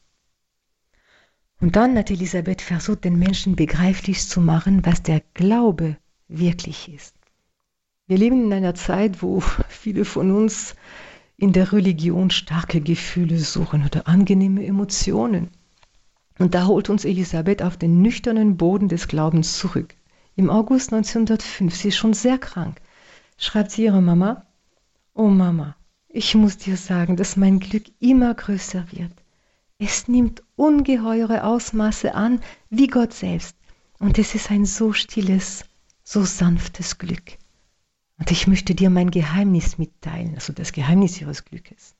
Und dann hat Elisabeth versucht, den Menschen begreiflich zu machen, was der Glaube wirklich ist. Wir leben in einer Zeit, wo viele von uns in der Religion starke Gefühle suchen oder angenehme Emotionen. Und da holt uns Elisabeth auf den nüchternen Boden des Glaubens zurück. Im August neunzehnhundertfünf, sie ist schon sehr krank, schreibt sie ihrer Mama, oh Mama, ich muss dir sagen, dass mein Glück immer größer wird. Es nimmt ungeheure Ausmaße an, wie Gott selbst. Und es ist ein so stilles, so sanftes Glück. Und ich möchte dir mein Geheimnis mitteilen, also das Geheimnis ihres Glückes.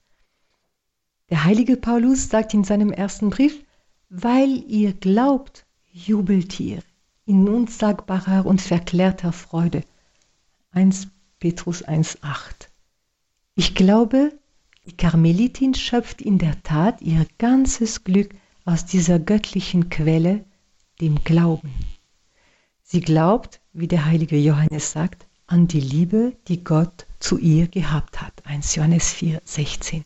Der heilige Paulus sagt in seinem ersten Brief, weil ihr glaubt, jubelt ihr in unsagbarer und verklärter Freude. erster Petrus eins acht. Ich glaube, die Karmelitin schöpft in der Tat ihr ganzes Glück aus dieser göttlichen Quelle, dem Glauben. Sie glaubt, wie der heilige Johannes sagt, an die Liebe, die Gott zu ihr gehabt hat. erster Johannes vier sechzehn.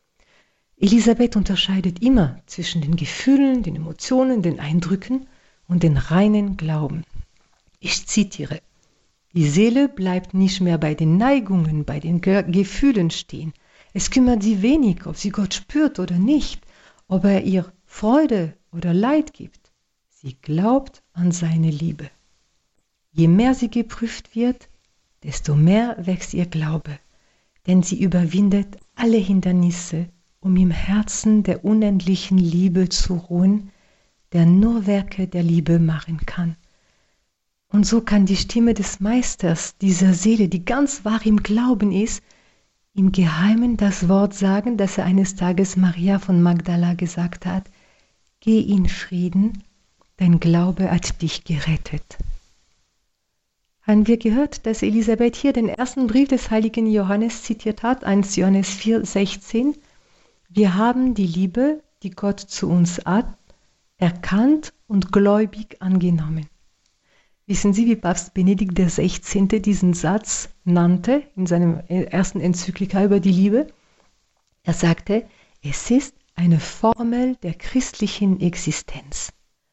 Elisabeth unterscheidet immer zwischen den Gefühlen, den Emotionen, den Eindrücken und den reinen Glauben. Ich zitiere, die Seele bleibt nicht mehr bei den Neigungen, bei den Ge- Gefühlen stehen. Es kümmert sie wenig, ob sie Gott spürt oder nicht, ob er ihr Freude oder Leid gibt. Sie glaubt an seine Liebe. Je mehr sie geprüft wird, desto mehr wächst ihr Glaube, denn sie überwindet alle Hindernisse, um im Herzen der unendlichen Liebe zu ruhen, der nur Werke der Liebe machen kann. Und so kann die Stimme des Meisters, dieser Seele, die ganz wahr im Glauben ist, im Geheimen das Wort sagen, das er eines Tages Maria von Magdala gesagt hat, geh in Frieden, dein Glaube hat dich gerettet. Haben wir gehört, dass Elisabeth hier den ersten Brief des heiligen Johannes zitiert hat, erster Johannes vier sechzehn. Wir haben die Liebe, die Gott zu uns hat, erkannt und gläubig angenommen. Wissen Sie, wie Papst Benedikt der Sechzehnte diesen Satz nannte in seinem ersten Enzyklika über die Liebe? Er sagte, es ist eine Formel der christlichen Existenz.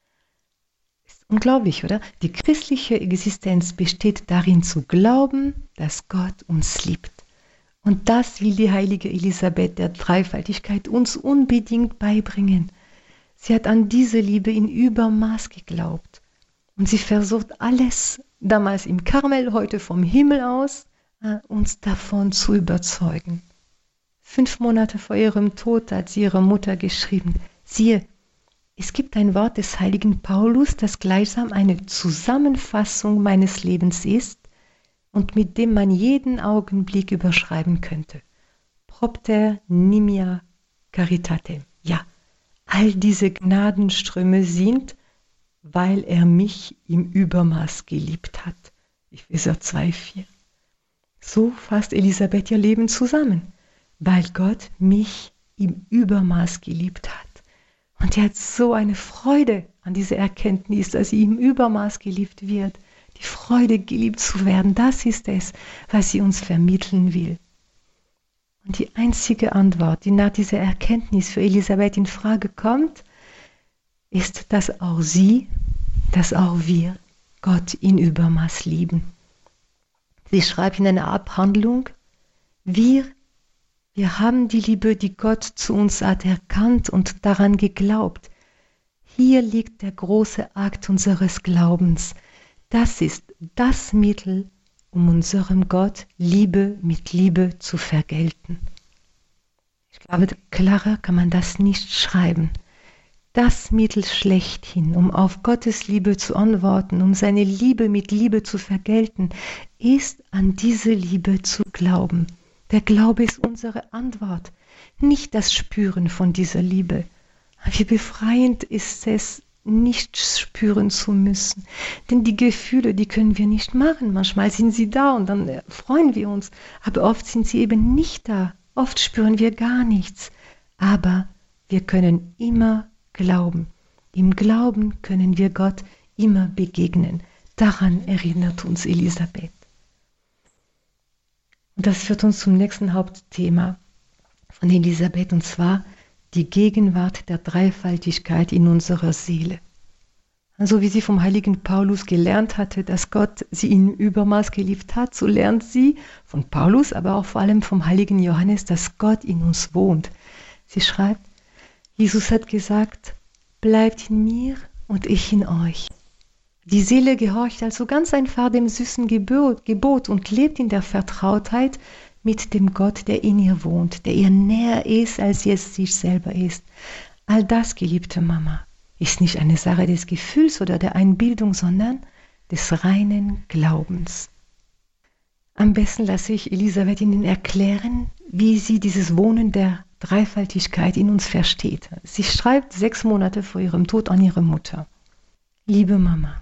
Ist unglaublich, oder? Die christliche Existenz besteht darin zu glauben, dass Gott uns liebt. Und das will die heilige Elisabeth der Dreifaltigkeit uns unbedingt beibringen. Sie hat an diese Liebe in Übermaß geglaubt. Und sie versucht alles, damals im Karmel, heute vom Himmel aus, uns davon zu überzeugen. Fünf Monate vor ihrem Tod hat sie ihrer Mutter geschrieben, siehe, es gibt ein Wort des heiligen Paulus, das gleichsam eine Zusammenfassung meines Lebens ist und mit dem man jeden Augenblick überschreiben könnte. Propter nimia caritatem. Ja, all diese Gnadenströme sind, weil er mich im Übermaß geliebt hat. Epheser zwei vier. So fasst Elisabeth ihr Leben zusammen, weil Gott mich im Übermaß geliebt hat. Und er hat so eine Freude an dieser Erkenntnis, dass sie im Übermaß geliebt wird. Die Freude, geliebt zu werden, das ist es, was sie uns vermitteln will. Und die einzige Antwort, die nach dieser Erkenntnis für Elisabeth in Frage kommt, ist, dass auch sie, dass auch wir Gott in Übermaß lieben. Sie schreibt in einer Abhandlung, wir, Wir haben die Liebe, die Gott zu uns hat, erkannt und daran geglaubt. Hier liegt der große Akt unseres Glaubens. Das ist das Mittel, um unserem Gott Liebe mit Liebe zu vergelten. Ich glaube, klarer kann man das nicht schreiben. Das Mittel schlechthin, um auf Gottes Liebe zu antworten, um seine Liebe mit Liebe zu vergelten, ist an diese Liebe zu glauben. Der Glaube ist unsere Antwort, nicht das Spüren von dieser Liebe. Wie befreiend ist es, nicht spüren zu müssen. Denn die Gefühle, die können wir nicht machen. Manchmal sind sie da und dann freuen wir uns. Aber oft sind sie eben nicht da. Oft spüren wir gar nichts. Aber wir können immer glauben. Im Glauben können wir Gott immer begegnen. Daran erinnert uns Elisabeth. Und das führt uns zum nächsten Hauptthema von Elisabeth, und zwar die Gegenwart der Dreifaltigkeit in unserer Seele. Also wie sie vom heiligen Paulus gelernt hatte, dass Gott sie in Übermaß geliebt hat, so lernt sie von Paulus, aber auch vor allem vom heiligen Johannes, dass Gott in uns wohnt. Sie schreibt, Jesus hat gesagt, bleibt in mir und ich in euch. Die Seele gehorcht also ganz einfach dem süßen Gebot und lebt in der Vertrautheit mit dem Gott, der in ihr wohnt, der ihr näher ist, als sie es sich selber ist. All das, geliebte Mama, ist nicht eine Sache des Gefühls oder der Einbildung, sondern des reinen Glaubens. Am besten lasse ich Elisabeth Ihnen erklären, wie sie dieses Wohnen der Dreifaltigkeit in uns versteht. Sie schreibt sechs Monate vor ihrem Tod an ihre Mutter. Liebe Mama,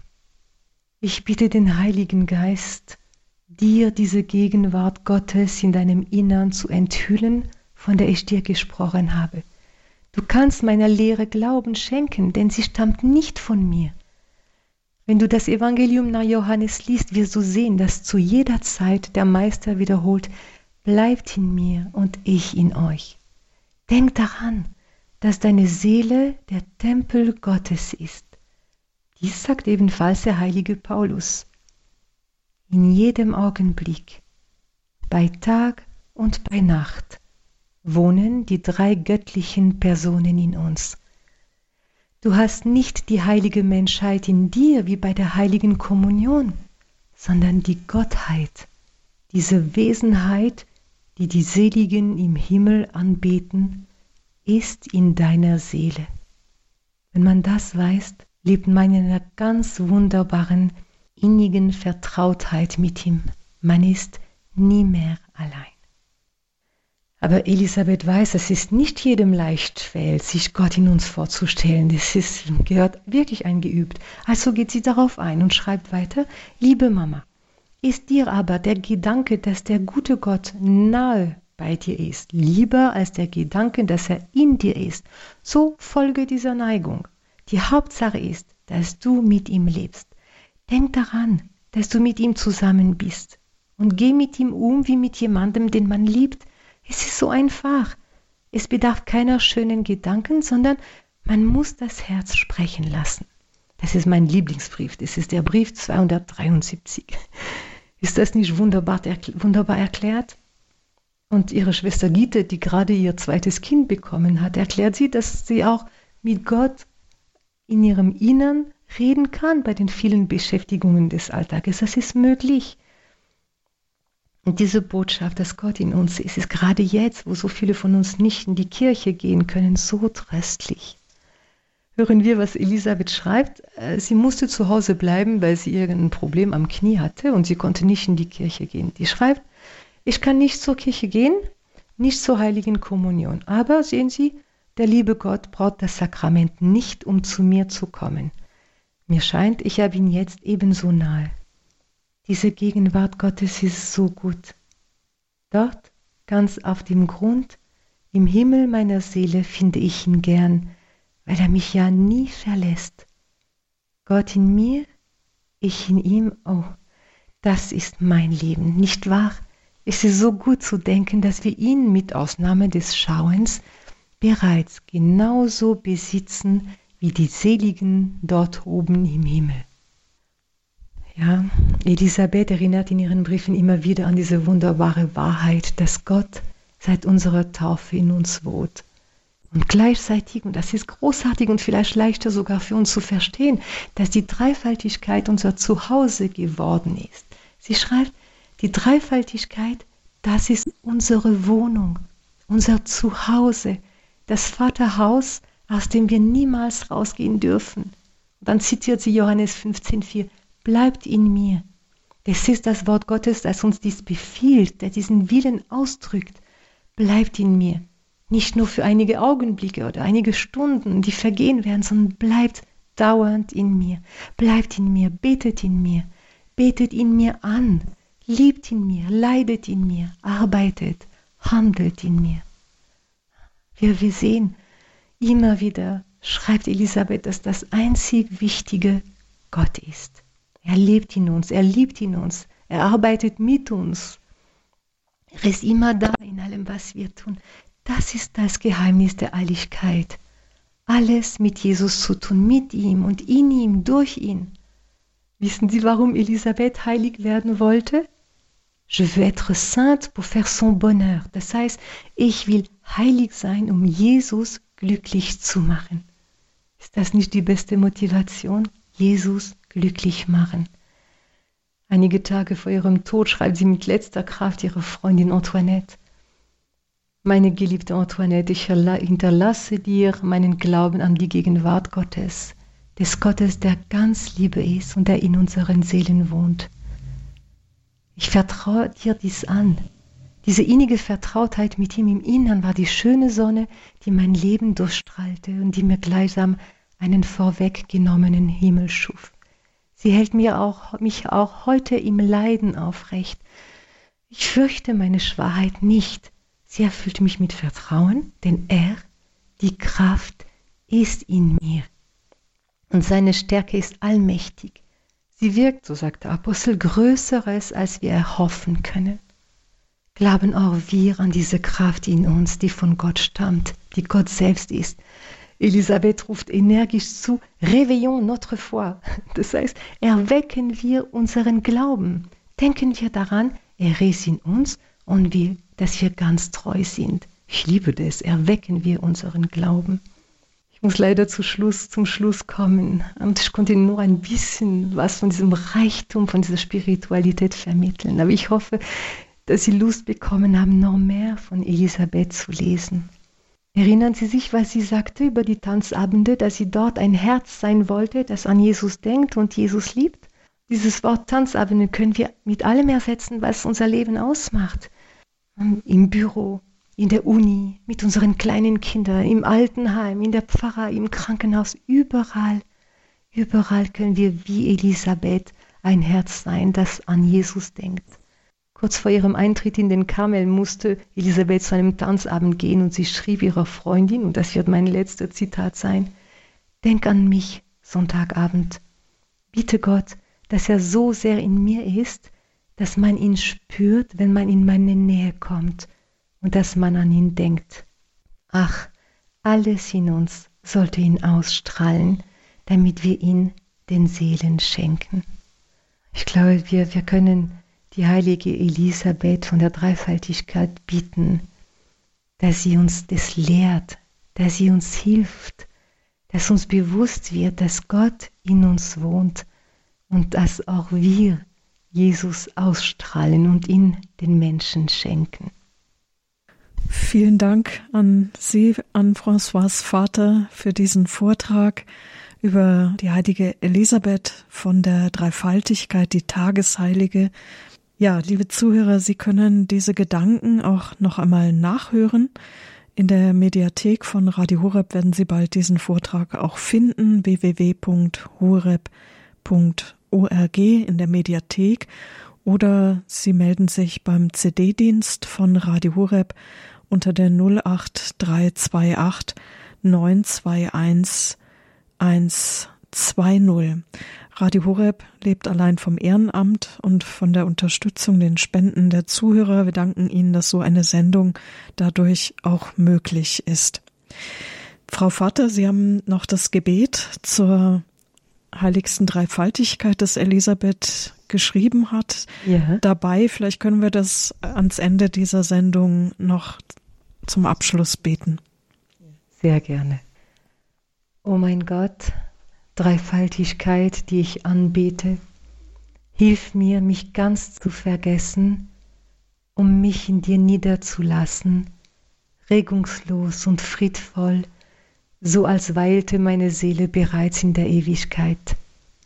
ich bitte den Heiligen Geist, dir diese Gegenwart Gottes in deinem Innern zu enthüllen, von der ich dir gesprochen habe. Du kannst meiner Lehre Glauben schenken, denn sie stammt nicht von mir. Wenn du das Evangelium nach Johannes liest, wirst du sehen, dass zu jeder Zeit der Meister wiederholt, bleibt in mir und ich in euch. Denk daran, dass deine Seele der Tempel Gottes ist. Dies sagt ebenfalls der heilige Paulus. In jedem Augenblick, bei Tag und bei Nacht, wohnen die drei göttlichen Personen in uns. Du hast nicht die heilige Menschheit in dir wie bei der heiligen Kommunion, sondern die Gottheit, diese Wesenheit, die die Seligen im Himmel anbeten, ist in deiner Seele. Wenn man das weiß, lebt man in einer ganz wunderbaren, innigen Vertrautheit mit ihm. Man ist nie mehr allein. Aber Elisabeth weiß, es ist nicht jedem leicht fällt, sich Gott in uns vorzustellen. Das ist, gehört wirklich eingeübt. Also geht sie darauf ein und schreibt weiter, liebe Mama, ist dir aber der Gedanke, dass der gute Gott nahe bei dir ist, lieber als der Gedanke, dass er in dir ist, so folge dieser Neigung. Die Hauptsache ist, dass du mit ihm lebst. Denk daran, dass du mit ihm zusammen bist und geh mit ihm um wie mit jemandem, den man liebt. Es ist so einfach. Es bedarf keiner schönen Gedanken, sondern man muss das Herz sprechen lassen. Das ist mein Lieblingsbrief. Das ist der Brief zweihundertdreiundsiebzig. Ist das nicht wunderbar, wunderbar erklärt? Und ihre Schwester Gitte, die gerade ihr zweites Kind bekommen hat, erklärt sie, dass sie auch mit Gott in ihrem Innern reden kann bei den vielen Beschäftigungen des Alltages. Das ist möglich. Und diese Botschaft, dass Gott in uns ist, ist gerade jetzt, wo so viele von uns nicht in die Kirche gehen können, so tröstlich. Hören wir, was Elisabeth schreibt. Sie musste zu Hause bleiben, weil sie irgendein Problem am Knie hatte und sie konnte nicht in die Kirche gehen. Die schreibt, ich kann nicht zur Kirche gehen, nicht zur heiligen Kommunion. Aber sehen Sie, der liebe Gott braucht das Sakrament nicht, um zu mir zu kommen. Mir scheint, ich habe ihn jetzt ebenso nahe. Diese Gegenwart Gottes ist so gut. Dort, ganz auf dem Grund, im Himmel meiner Seele finde ich ihn gern, weil er mich ja nie verlässt. Gott in mir, ich in ihm, oh, das ist mein Leben, nicht wahr? Es ist so gut zu denken, dass wir ihn mit Ausnahme des Schauens bereits genauso besitzen wie die Seligen dort oben im Himmel. Ja, Elisabeth erinnert in ihren Briefen immer wieder an diese wunderbare Wahrheit, dass Gott seit unserer Taufe in uns wohnt. Und gleichzeitig, und das ist großartig und vielleicht leichter sogar für uns zu verstehen, dass die Dreifaltigkeit unser Zuhause geworden ist. Sie schreibt, die Dreifaltigkeit, das ist unsere Wohnung, unser Zuhause, das Vaterhaus, aus dem wir niemals rausgehen dürfen. Und dann zitiert sie Johannes fünfzehn vier, bleibt in mir. Das ist das Wort Gottes, das uns dies befiehlt, der diesen Willen ausdrückt. Bleibt in mir. Nicht nur für einige Augenblicke oder einige Stunden, die vergehen werden, sondern bleibt dauernd in mir. Bleibt in mir, betet in mir, betet in mir an, liebt in mir, leidet in mir, arbeitet, handelt in mir. Wir, wir sehen immer wieder, schreibt Elisabeth, dass das einzig Wichtige Gott ist. Er lebt in uns, er liebt in uns, er arbeitet mit uns. Er ist immer da in allem, was wir tun. Das ist das Geheimnis der Heiligkeit. Alles mit Jesus zu tun, mit ihm und in ihm, durch ihn. Wissen Sie, warum Elisabeth heilig werden wollte? Je veux être sainte pour faire son bonheur. Das heißt, ich will heilig sein, um Jesus glücklich zu machen. Ist das nicht die beste Motivation? Jesus glücklich machen. Einige Tage vor ihrem Tod schreibt sie mit letzter Kraft ihre Freundin Antoinette. Meine geliebte Antoinette, ich hinterlasse dir meinen Glauben an die Gegenwart Gottes, des Gottes, der ganz Liebe ist und der in unseren Seelen wohnt. Ich vertraue dir dies an. Diese innige Vertrautheit mit ihm im Innern war die schöne Sonne, die mein Leben durchstrahlte und die mir gleichsam einen vorweggenommenen Himmel schuf. Sie hält mir auch, mich auch heute im Leiden aufrecht. Ich fürchte meine Schwachheit nicht. Sie erfüllt mich mit Vertrauen, denn er, die Kraft, ist in mir. Und seine Stärke ist allmächtig. Sie wirkt, so sagt der Apostel, Größeres, als wir erhoffen können. Glauben auch wir an diese Kraft in uns, die von Gott stammt, die Gott selbst ist. Elisabeth ruft energisch zu, réveillons notre foi. Das heißt, erwecken wir unseren Glauben. Denken wir daran, er ist in uns und wir, dass wir ganz treu sind. Ich liebe das, erwecken wir unseren Glauben. Ich muss leider zu Schluss, zum Schluss kommen und ich konnte nur ein bisschen was von diesem Reichtum, von dieser Spiritualität vermitteln. Aber ich hoffe, dass Sie Lust bekommen haben, noch mehr von Elisabeth zu lesen. Erinnern Sie sich, was sie sagte über die Tanzabende, dass sie dort ein Herz sein wollte, das an Jesus denkt und Jesus liebt? Dieses Wort Tanzabende können wir mit allem ersetzen, was unser Leben ausmacht. Im Büro, in der Uni, mit unseren kleinen Kindern, im Altenheim, in der Pfarrei, im Krankenhaus, überall. Überall können wir wie Elisabeth ein Herz sein, das an Jesus denkt. Kurz vor ihrem Eintritt in den Karmel musste Elisabeth zu einem Tanzabend gehen und sie schrieb ihrer Freundin, und das wird mein letzter Zitat sein, denk an mich, Sonntagabend. Bitte Gott, dass er so sehr in mir ist, dass man ihn spürt, wenn man in meine Nähe kommt und dass man an ihn denkt. Ach, alles in uns sollte ihn ausstrahlen, damit wir ihn den Seelen schenken. Ich glaube, wir, wir können die heilige Elisabeth von der Dreifaltigkeit bitten, dass sie uns das lehrt, dass sie uns hilft, dass uns bewusst wird, dass Gott in uns wohnt und dass auch wir Jesus ausstrahlen und ihn den Menschen schenken. Vielen Dank an Sie, an François Vater, für diesen Vortrag über die heilige Elisabeth von der Dreifaltigkeit, die Tagesheilige. Ja, liebe Zuhörer, Sie können diese Gedanken auch noch einmal nachhören. In der Mediathek von Radio Horeb werden Sie bald diesen Vortrag auch finden, w w w punkt horeb punkt org in der Mediathek, oder Sie melden sich beim C D-Dienst von Radio Horeb unter der null acht drei zwei acht neun zwei eins eins zwei null. Radio Horeb lebt allein vom Ehrenamt und von der Unterstützung, den Spenden der Zuhörer. Wir danken Ihnen, dass so eine Sendung dadurch auch möglich ist. Frau Vater, Sie haben noch das Gebet zur heiligsten Dreifaltigkeit, das Elisabeth geschrieben hat, ja. dabei. Vielleicht können wir das ans Ende dieser Sendung noch zum Abschluss beten. Sehr gerne. O mein Gott, Dreifaltigkeit, die ich anbete, hilf mir, mich ganz zu vergessen, um mich in dir niederzulassen, regungslos und friedvoll, so als weilte meine Seele bereits in der Ewigkeit.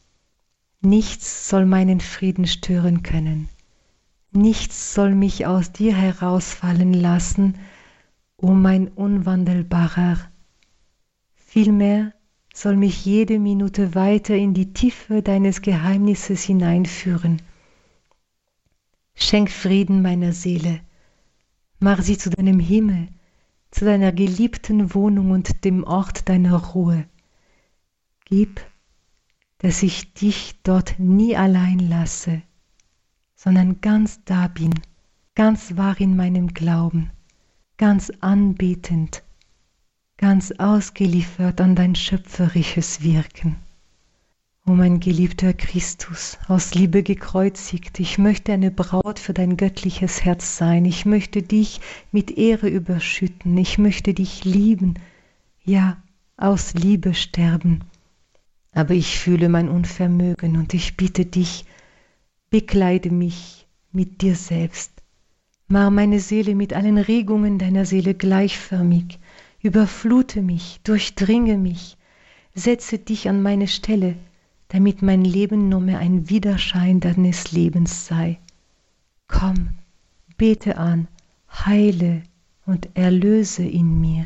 Nichts soll meinen Frieden stören können, nichts soll mich aus dir herausfallen lassen, o mein Unwandelbarer. Vielmehr soll mich jede Minute weiter in die Tiefe deines Geheimnisses hineinführen. Schenk Frieden meiner Seele, mach sie zu deinem Himmel, zu deiner geliebten Wohnung und dem Ort deiner Ruhe. Gib, dass ich dich dort nie allein lasse, sondern ganz da bin, ganz wahr in meinem Glauben, ganz anbetend, ganz ausgeliefert an dein schöpferisches Wirken. O mein geliebter Christus, aus Liebe gekreuzigt, ich möchte eine Braut für dein göttliches Herz sein, ich möchte dich mit Ehre überschütten, ich möchte dich lieben, ja, aus Liebe sterben. Aber ich fühle mein Unvermögen und ich bitte dich, bekleide mich mit dir selbst, mach meine Seele mit allen Regungen deiner Seele gleichförmig, überflute mich, durchdringe mich, setze dich an meine Stelle, damit mein Leben nur mehr ein Widerschein deines Lebens sei. Komm, bete an, heile und erlöse in mir.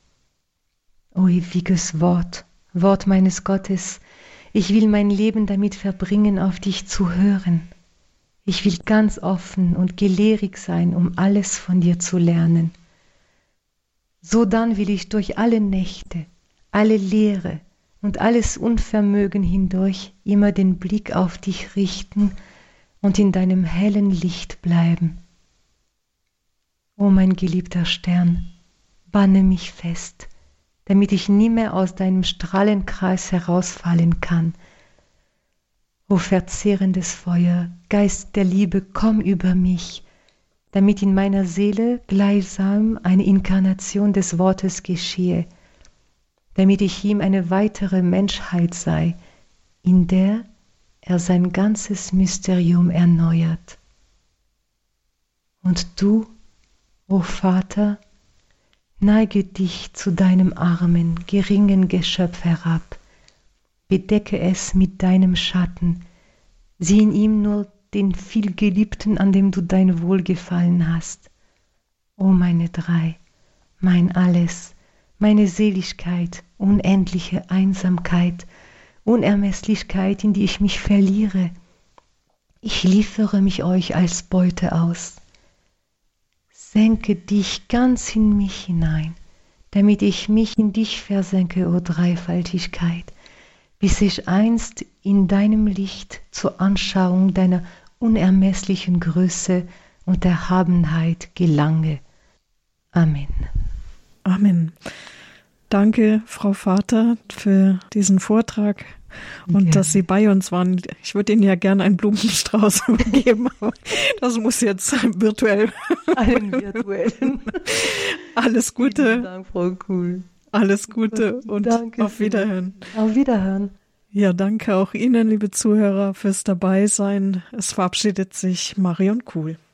O ewiges Wort, Wort meines Gottes, ich will mein Leben damit verbringen, auf dich zu hören. Ich will ganz offen und gelehrig sein, um alles von dir zu lernen. Sodann will ich durch alle Nächte, alle Lehre und alles Unvermögen hindurch immer den Blick auf dich richten und in deinem hellen Licht bleiben. O mein geliebter Stern, banne mich fest, damit ich nie mehr aus deinem Strahlenkreis herausfallen kann. O verzehrendes Feuer, Geist der Liebe, komm über mich, damit in meiner Seele gleichsam eine Inkarnation des Wortes geschehe, damit ich ihm eine weitere Menschheit sei, in der er sein ganzes Mysterium erneuert. Und du, o Vater, neige dich zu deinem armen, geringen Geschöpf herab, bedecke es mit deinem Schatten, sieh in ihm nur den vielgeliebten, an dem du dein Wohlgefallen hast. O meine drei, mein Alles, meine Seligkeit, unendliche Einsamkeit, Unermesslichkeit, in die ich mich verliere. Ich liefere mich euch als Beute aus. Senke dich ganz in mich hinein, damit ich mich in dich versenke, o Dreifaltigkeit, bis ich einst in deinem Licht zur Anschauung deiner unermesslichen Größe und Erhabenheit gelange. Amen. Amen. Danke, Frau Vater, für diesen Vortrag und gerne, dass Sie bei uns waren. Ich würde Ihnen ja gerne einen Blumenstrauß übergeben, aber das muss jetzt virtuell. Einen virtuellen. Alles Gute. Vielen Dank, Frau Kuhl. Alles Gute und danke auf Wiederhören. Auf Wiederhören. Ja, danke auch Ihnen, liebe Zuhörer, fürs Dabeisein. Es verabschiedet sich Marion Kuhl.